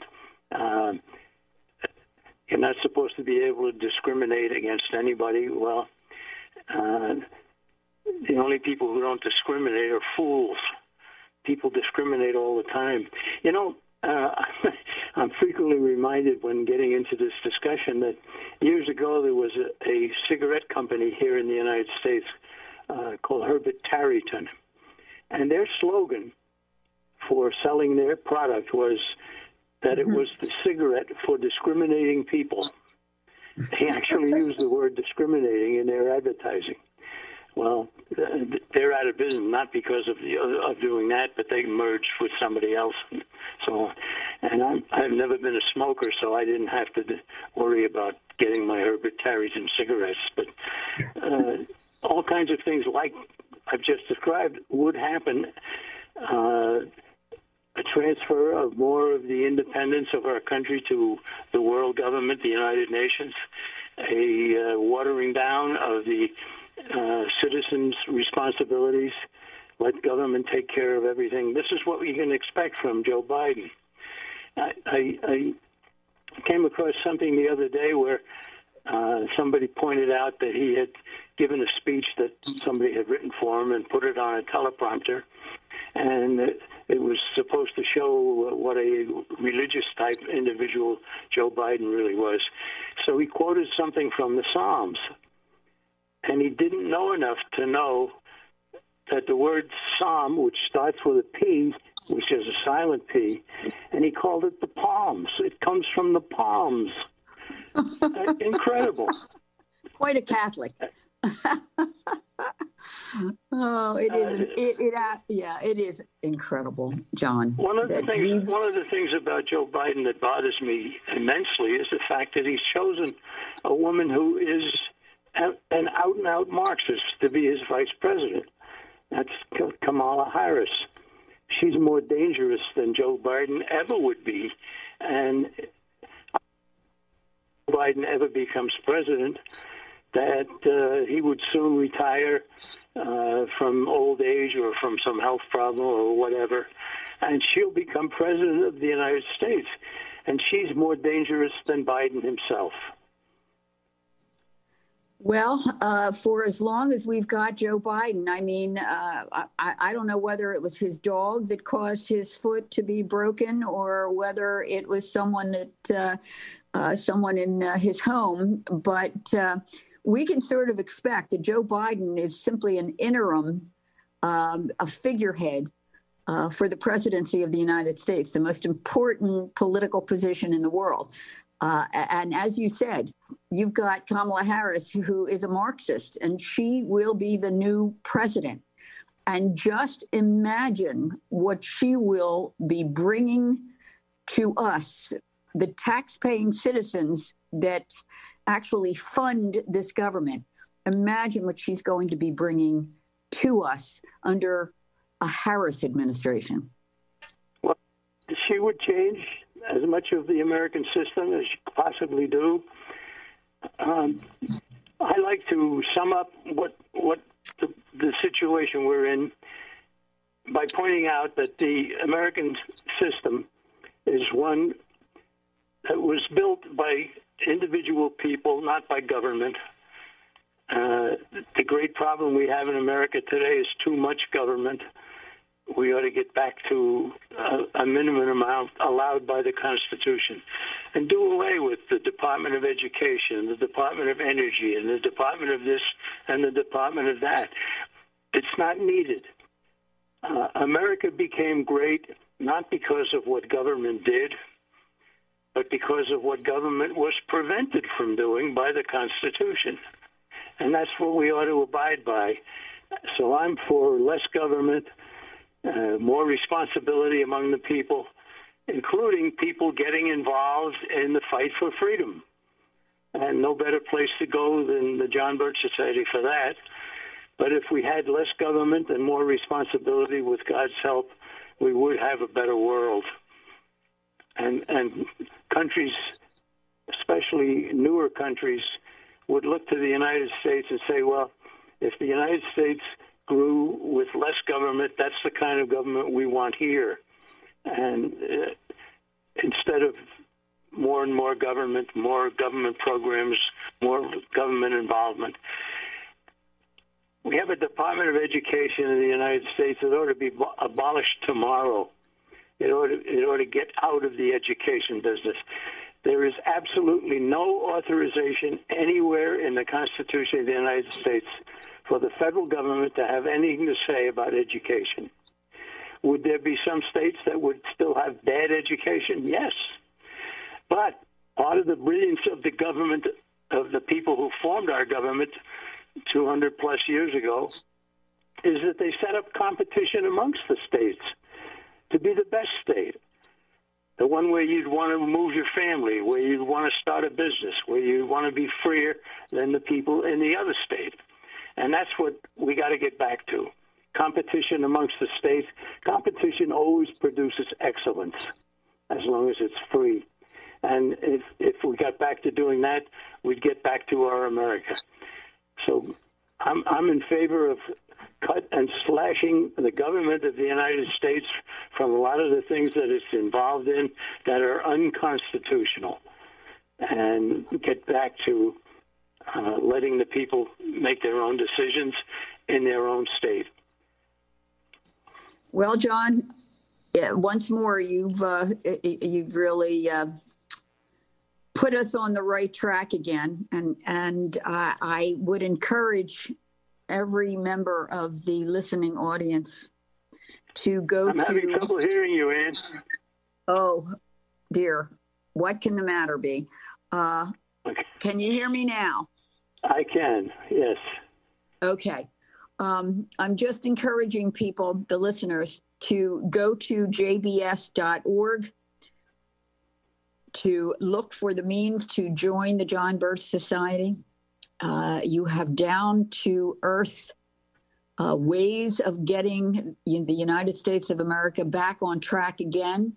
You're not supposed to be able to discriminate against anybody. Well, the only people who don't discriminate are fools. People discriminate all the time. You know, I'm frequently reminded when getting into this discussion that years ago there was a cigarette company here in the United States called Herbert Tareyton. And their slogan for selling their product was that it was the cigarette for discriminating people. They actually used the word discriminating in their advertising. Well, they're out of business, not because of doing that, but they merged with somebody else. So, and I've never been a smoker, so I didn't have to worry about getting my Herbert Tareyton cigarettes. But all kinds of things like I've just described would happen. A transfer of more of the independence of our country to the world government, the United Nations, a watering down of the citizens' responsibilities, let government take care of everything. This is what we can expect from Joe Biden. I came across something the other day where somebody pointed out that he had given a speech that somebody had written for him and put it on a teleprompter, and it was supposed to show what a religious type individual Joe Biden really was. So he quoted something from the Psalms, and he didn't know enough to know that the word Psalm, which starts with a P, which is a silent P, and he called it the Palms. It comes from the Palms. Incredible. Quite a Catholic. Oh, it is. It is incredible, John. One of the things about Joe Biden that bothers me immensely is the fact that he's chosen a woman who is an out-and-out Marxist to be his vice president. That's Kamala Harris. She's more dangerous than Joe Biden ever would be. And if Biden ever becomes president, that he would soon retire from old age or from some health problem or whatever, and she'll become president of the United States. And she's more dangerous than Biden himself. Well, for as long as we've got Joe Biden, I mean, I don't know whether it was his dog that caused his foot to be broken or whether it was someone in his home, but we can sort of expect that Joe Biden is simply an interim, a figurehead for the presidency of the United States, the most important political position in the world. And as you said, you've got Kamala Harris, who is a Marxist, and she will be the new president. And just imagine what she will be bringing to us, the tax-paying citizens that actually fund this government. Imagine what she's going to be bringing to us under a Harris administration. Well, she would change as much of the American system as you could possibly do. I like to sum up what the situation we're in by pointing out that the American system is one that was built by individual people, not by government. The great problem we have in America today is too much government. We ought to get back to a minimum amount allowed by the Constitution and do away with the Department of Education, the Department of Energy, and the Department of this and the Department of that. It's not needed. America became great not because of what government did, but because of what government was prevented from doing by the Constitution. And that's what we ought to abide by. So I'm for less government, more responsibility among the people, including people getting involved in the fight for freedom. And no better place to go than the John Birch Society for that. But if we had less government and more responsibility, with God's help, we would have a better world. And countries, especially newer countries, would look to the United States and say, well, if the United States grew with less government, that's the kind of government we want here. And instead of more and more government programs, more government involvement, we have a Department of Education in the United States that ought to be abolished tomorrow. It ought to get out of the education business. There is absolutely no authorization anywhere in the Constitution of the United States for the federal government to have anything to say about education. Would there be some states that would still have bad education? Yes. But part of the brilliance of the government, of the people who formed our government 200 plus years ago, is that they set up competition amongst the states to be the best state. The one where you'd want to move your family, where you'd want to start a business, where you want to be freer than the people in the other state. And that's what we got to get back to. Competition amongst the states. Competition always produces excellence, as long as it's free. And if we got back to doing that, we'd get back to our America. So I'm in favor of cut and slashing the government of the United States from a lot of the things that it's involved in that are unconstitutional, and get back to letting the people make their own decisions in their own state. Well, John, once more, you've really put us on the right track again, and I would encourage every member of the listening audience to go I'm having trouble hearing you, Ann. Oh, dear. What can the matter be? Okay. Can you hear me now? I can, yes. Okay. I'm just encouraging people, the listeners, to go to jbs.org to look for the means to join the John Birch Society. You have down to earth ways of getting the United States of America back on track again.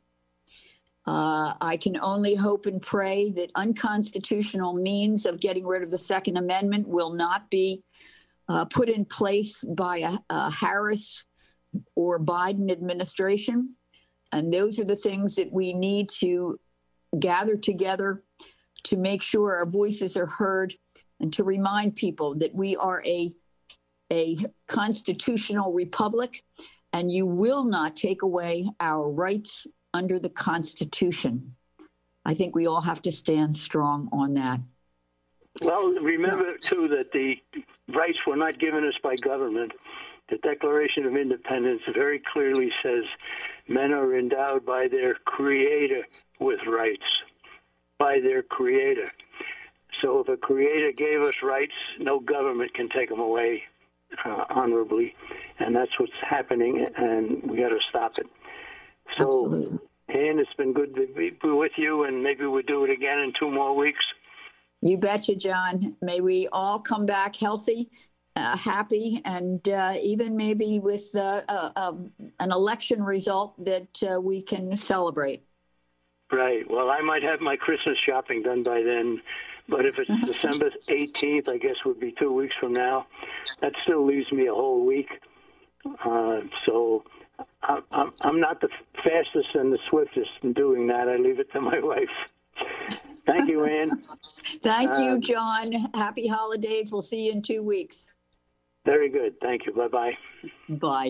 I can only hope and pray that unconstitutional means of getting rid of the Second Amendment will not be put in place by a Harris or Biden administration. And those are the things that we need to gather together to make sure our voices are heard, and to remind people that we are a constitutional republic, and you will not take away our rights under the Constitution. I think we all have to stand strong on that. Well, remember, too, that the rights were not given us by government. The Declaration of Independence very clearly says men are endowed by their Creator with rights, by their Creator. So if a Creator gave us rights, no government can take them away honorably. And that's what's happening, and we got to stop it. So, absolutely. Ann, it's been good to be with you, and maybe we'll do it again in 2 more weeks. You betcha, John. May we all come back healthy, happy, and even maybe with an election result that we can celebrate. Right. Well, I might have my Christmas shopping done by then, but if it's December 18th, I guess would be 2 weeks from now. That still leaves me a whole week. So I'm not the fastest and the swiftest in doing that. I leave it to my wife. Thank you, Ann. Thank you, John. Happy holidays. We'll see you in 2 weeks. Very good. Thank you. Bye-bye. Bye.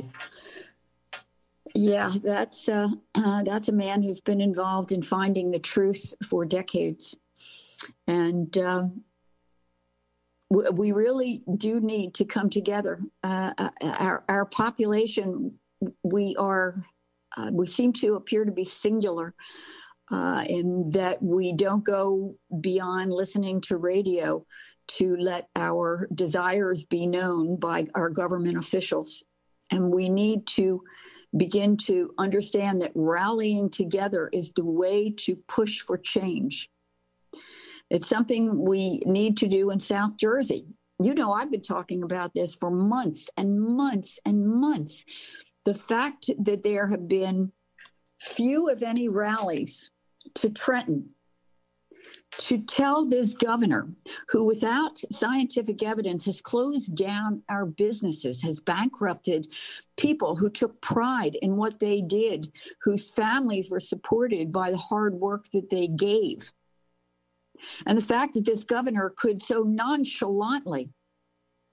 Yeah, that's a man who's been involved in finding the truth for decades. And we really do need to come together. Our population, we seem to appear to be singular in that we don't go beyond listening to radio to let our desires be known by our government officials. And we need to begin to understand that rallying together is the way to push for change. It's something we need to do in South Jersey. You know, I've been talking about this for months and months and months. The fact that there have been few, if any, rallies to Trenton to tell this governor, who without scientific evidence has closed down our businesses, has bankrupted people who took pride in what they did, whose families were supported by the hard work that they gave. And the fact that this governor could so nonchalantly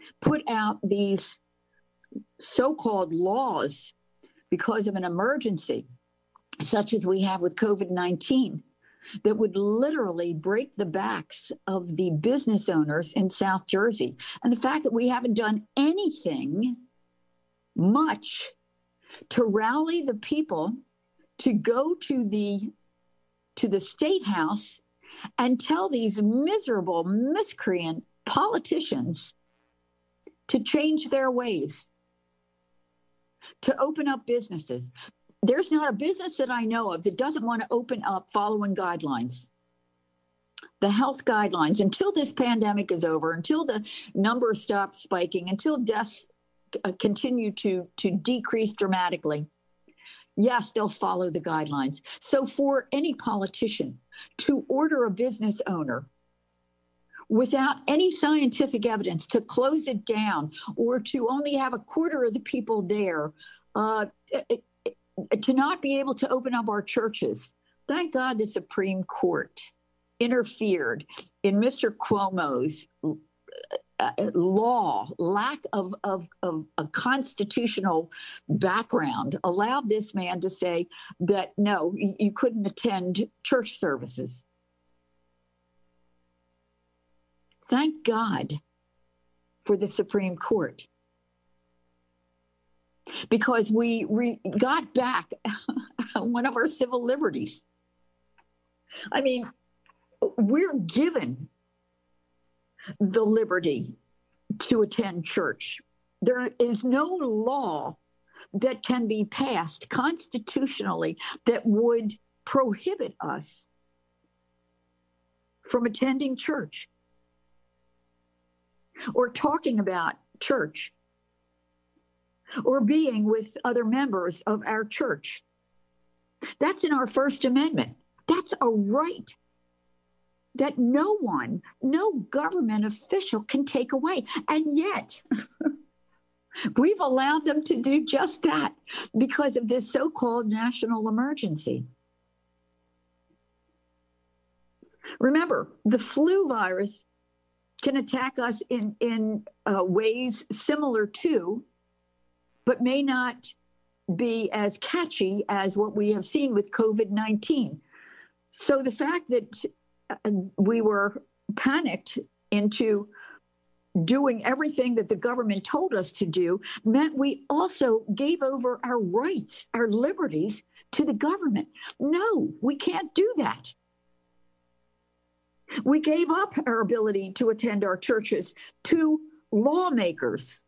put out these so-called laws because of an emergency, such as we have with COVID-19, that would literally break the backs of the business owners in South Jersey. And the fact that we haven't done anything much to rally the people to go to the State House and tell these miserable, miscreant politicians to change their ways, to open up businesses. There's not a business that I know of that doesn't want to open up following guidelines, the health guidelines, until this pandemic is over, until the numbers stop spiking, until deaths continue to decrease dramatically. Yes, they'll follow the guidelines. So for any politician to order a business owner without any scientific evidence to close it down, or to only have a quarter of the people there, to not be able to open up our churches. Thank God the Supreme Court interfered in Mr. Cuomo's law, lack of a constitutional background, allowed this man to say that, no, you couldn't attend church services. Thank God for the Supreme Court, because we got back one of our civil liberties. I mean, we're given the liberty to attend church. There is no law that can be passed constitutionally that would prohibit us from attending church or talking about church or being with other members of our church. That's in our First Amendment. That's a right that no one, no government official can take away. And yet, we've allowed them to do just that because of this so-called national emergency. Remember, the flu virus can attack us in ways similar to, but may not be as catchy as what we have seen with COVID-19. So the fact that we were panicked into doing everything that the government told us to do meant we also gave over our rights, our liberties to the government. No, we can't do that. We gave up our ability to attend our churches to lawmakers.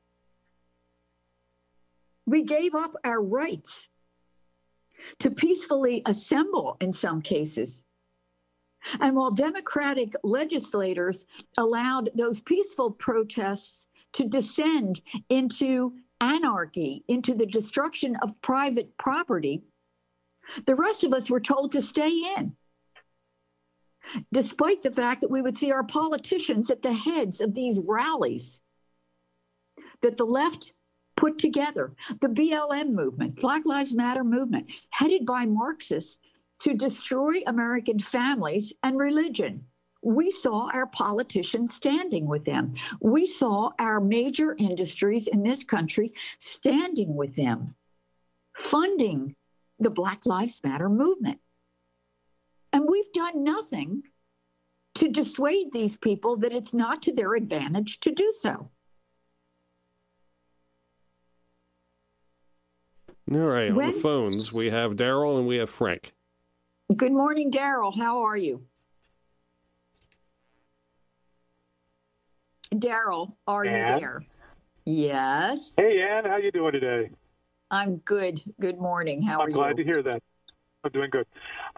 We gave up our rights to peacefully assemble in some cases. And while Democratic legislators allowed those peaceful protests to descend into anarchy, into the destruction of private property, the rest of us were told to stay in, despite the fact that we would see our politicians at the heads of these rallies that the left put together, the BLM movement, Black Lives Matter movement, headed by Marxists, to destroy American families and religion. We saw our politicians standing with them. We saw our major industries in this country standing with them, funding the Black Lives Matter movement. And we've done nothing to dissuade these people that it's not to their advantage to do so. All right, on the phones, we have Daryl and we have Frank. Good morning, Daryl. How are you? Daryl, are you there? Yes. Hey, Ann, how you doing today? I'm good. Good morning. How are you? I'm glad to hear that. I'm doing good.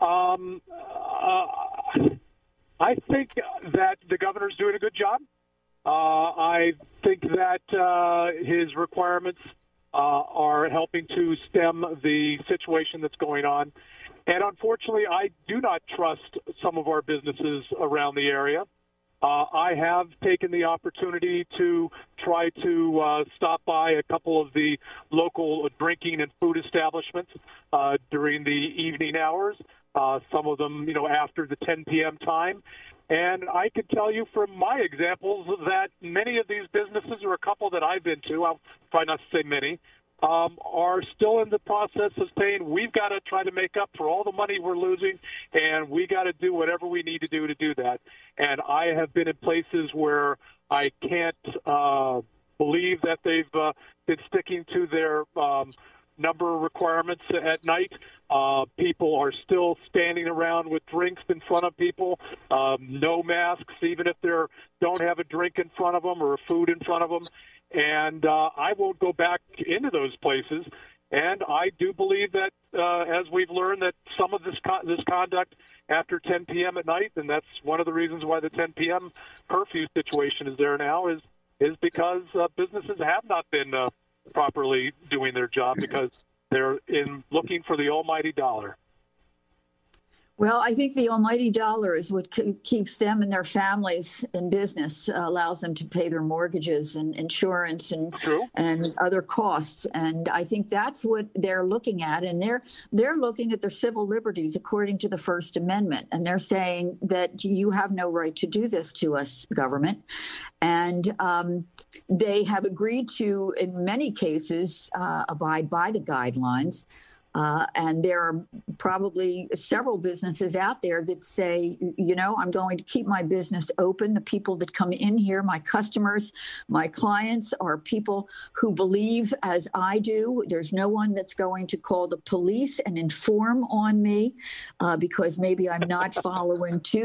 I think that the governor's doing a good job. I think that his requirements are helping to stem the situation that's going on. And unfortunately, I do not trust some of our businesses around the area. I have taken the opportunity to try to stop by a couple of the local drinking and food establishments during the evening hours, some of them, after the 10 p.m. time. And I can tell you from my examples that many of these businesses, or a couple that I've been to, I'll try not to say many, are still in the process of saying, we've got to try to make up for all the money we're losing, and we got to do whatever we need to do that. And I have been in places where I can't believe that they've been sticking to their number requirements at night. People are still standing around with drinks in front of people, no masks, even if they don't have a drink in front of them or food in front of them. And I won't go back into those places. And I do believe that, as we've learned, that some of this conduct after 10 p.m. at night, and that's one of the reasons why the 10 p.m. curfew situation is there now, is because businesses have not been properly doing their job because they're looking for the almighty dollar. Well, I think the almighty dollar is what keeps them and their families in business, allows them to pay their mortgages and insurance and other costs. And I think that's what they're looking at. And they're looking at their civil liberties according to the First Amendment. And they're saying that you have no right to do this to us, government. And they have agreed to, in many cases, abide by the guidelines. And there are probably several businesses out there that say, I'm going to keep my business open. The people that come in here, my customers, my clients, are people who believe as I do. There's no one that's going to call the police and inform on me because maybe I'm not following to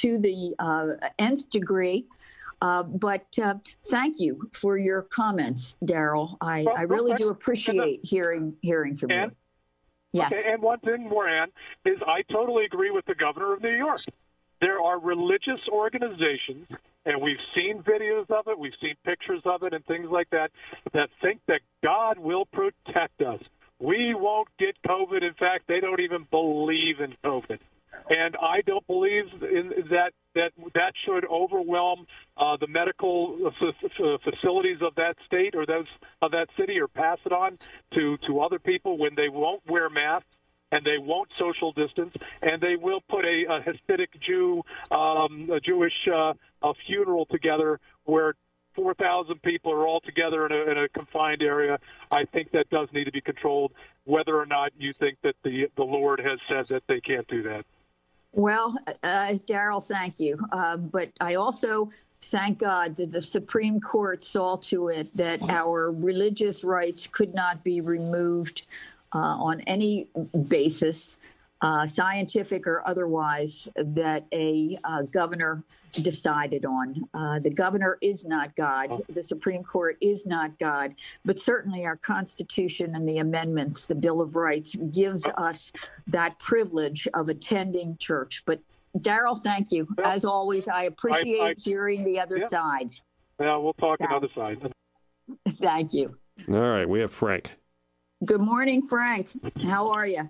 the nth degree. But thank you for your comments, Daryl. I really do appreciate hearing from you. Yes. Okay, and one thing more, Ann, is I totally agree with the governor of New York. There are religious organizations, and we've seen videos of it, we've seen pictures of it and things like that think that God will protect us. We won't get COVID. In fact, they don't even believe in COVID. And I don't believe in that should overwhelm the medical facilities of that state or those of that city, or pass it on to other people when they won't wear masks and they won't social distance, and they will put a Hasidic Jew, a Jewish funeral together where 4,000 people are all together in a confined area. I think that does need to be controlled, whether or not you think that the Lord has said that they can't do that. Well, Daryl, thank you. But I also thank God that the Supreme Court saw to it that our religious rights could not be removed on any basis, scientific or otherwise, that a governor decided on. The governor is not God. The Supreme Court is not God. But certainly our Constitution and the amendments, the Bill of Rights, gives us that privilege of attending church. But Daryl, thank you. As always, I appreciate hearing the other side. Yeah, we'll talk another side. Thank you. All right, we have Frank. Good morning, Frank. How are you?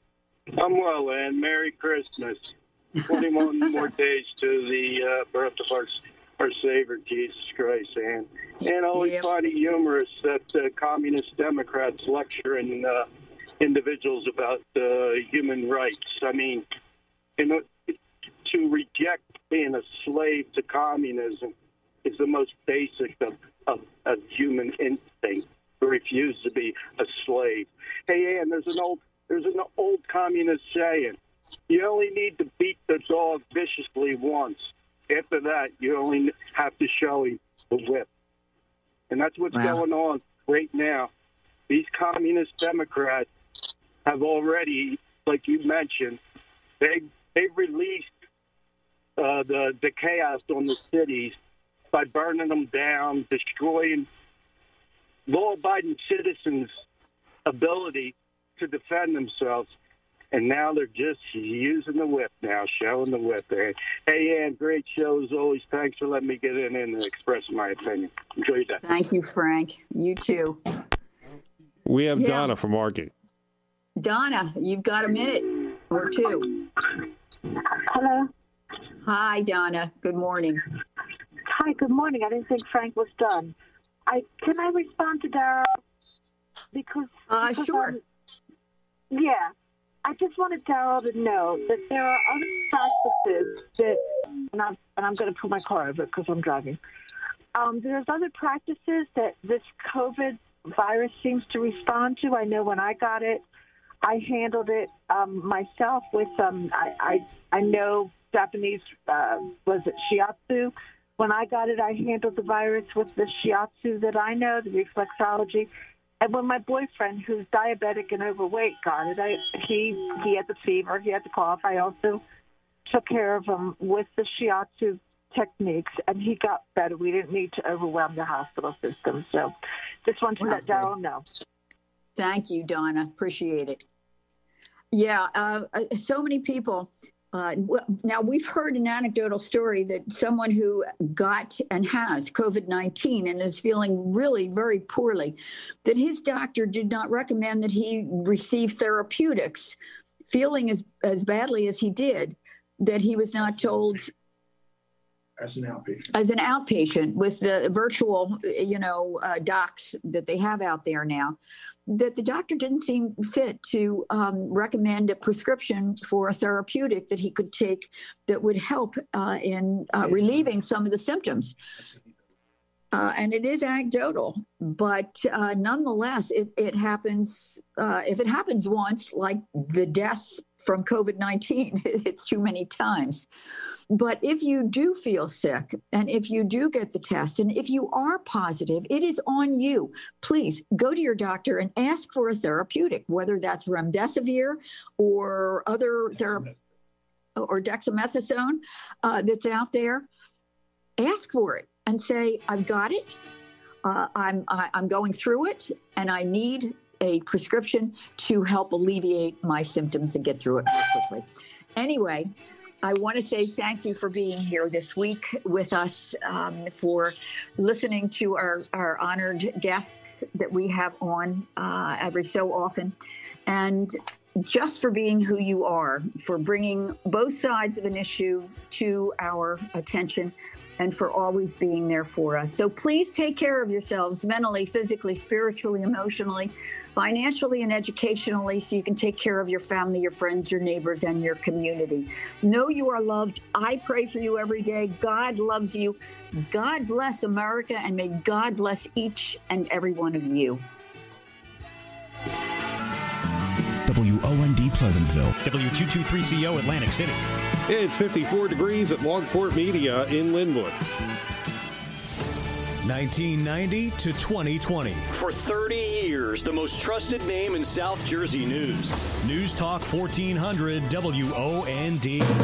I'm well, and Merry Christmas. 21 more days to the birth of our Savior, Jesus Christ. And I always find it humorous that communist Democrats lecture individuals about human rights. I mean, to reject being a slave to communism is the most basic of human instinct, to refuse to be a slave. Hey, Ann, there's an old communist saying, you only need to beat the dog viciously once. After that, you only have to show him the whip. And that's what's going on right now. These communist Democrats have already, like you mentioned, they've released the chaos on the cities by burning them down, destroying law-abiding citizens' ability to defend themselves. And now they're just using the whip now, showing the whip there. Hey, Ann, great show as always. Thanks for letting me get in and express my opinion. Enjoy your day. Thank you, Frank. You too. We have Donna from Margate. Donna, you've got a minute or two. Hello. Hi, Donna. Good morning. Hi, good morning. I didn't think Frank was done. Can I respond to Daryl? Because sure. Yeah. I just wanted Daryl to know that there are other practices that and I'm going to pull my car over because I'm driving. There's other practices that this COVID virus seems to respond to. I know when I got it, I handled it myself with I know Japanese was it shiatsu. When I got it, I handled the virus with the shiatsu that I know, the reflexology. And when my boyfriend, who's diabetic and overweight, got it, he had the fever, he had the cough. I also took care of him with the shiatsu techniques, and he got better. We didn't need to overwhelm the hospital system. So just wanted to let Daryl know. Thank you, Donna. Appreciate it. Yeah, so many people. Now, we've heard an anecdotal story that someone who got and has COVID-19 and is feeling really very poorly, that his doctor did not recommend that he receive therapeutics, feeling as badly as he did, that he was not told as an outpatient. As an outpatient with the virtual, docs that they have out there now, that the doctor didn't seem fit to recommend a prescription for a therapeutic that he could take that would help in relieving some of the symptoms. And it is anecdotal, but nonetheless, it happens. If it happens once, like the deaths from COVID-19, it's too many times. But if you do feel sick, and if you do get the test, and if you are positive, it is on you. Please go to your doctor and ask for a therapeutic, whether that's remdesivir or other or dexamethasone that's out there. Ask for it. And say, I've got it, I'm going through it, and I need a prescription to help alleviate my symptoms and get through it more quickly. Anyway, I want to say thank you for being here this week with us, for listening to our honored guests that we have on every so often, and just for being who you are, for bringing both sides of an issue to our attention, and for always being there for us. So please take care of yourselves mentally, physically, spiritually, emotionally, financially, and educationally, so you can take care of your family, your friends, your neighbors, and your community. Know you are loved. I pray for you every day. God loves you. God bless America, and may God bless each and every one of you. WOND Pleasantville. W223CO Atlantic City. It's 54 degrees at Longport Media in Linwood. 1990 to 2020. For 30 years, the most trusted name in South Jersey news. News Talk 1400 WOND.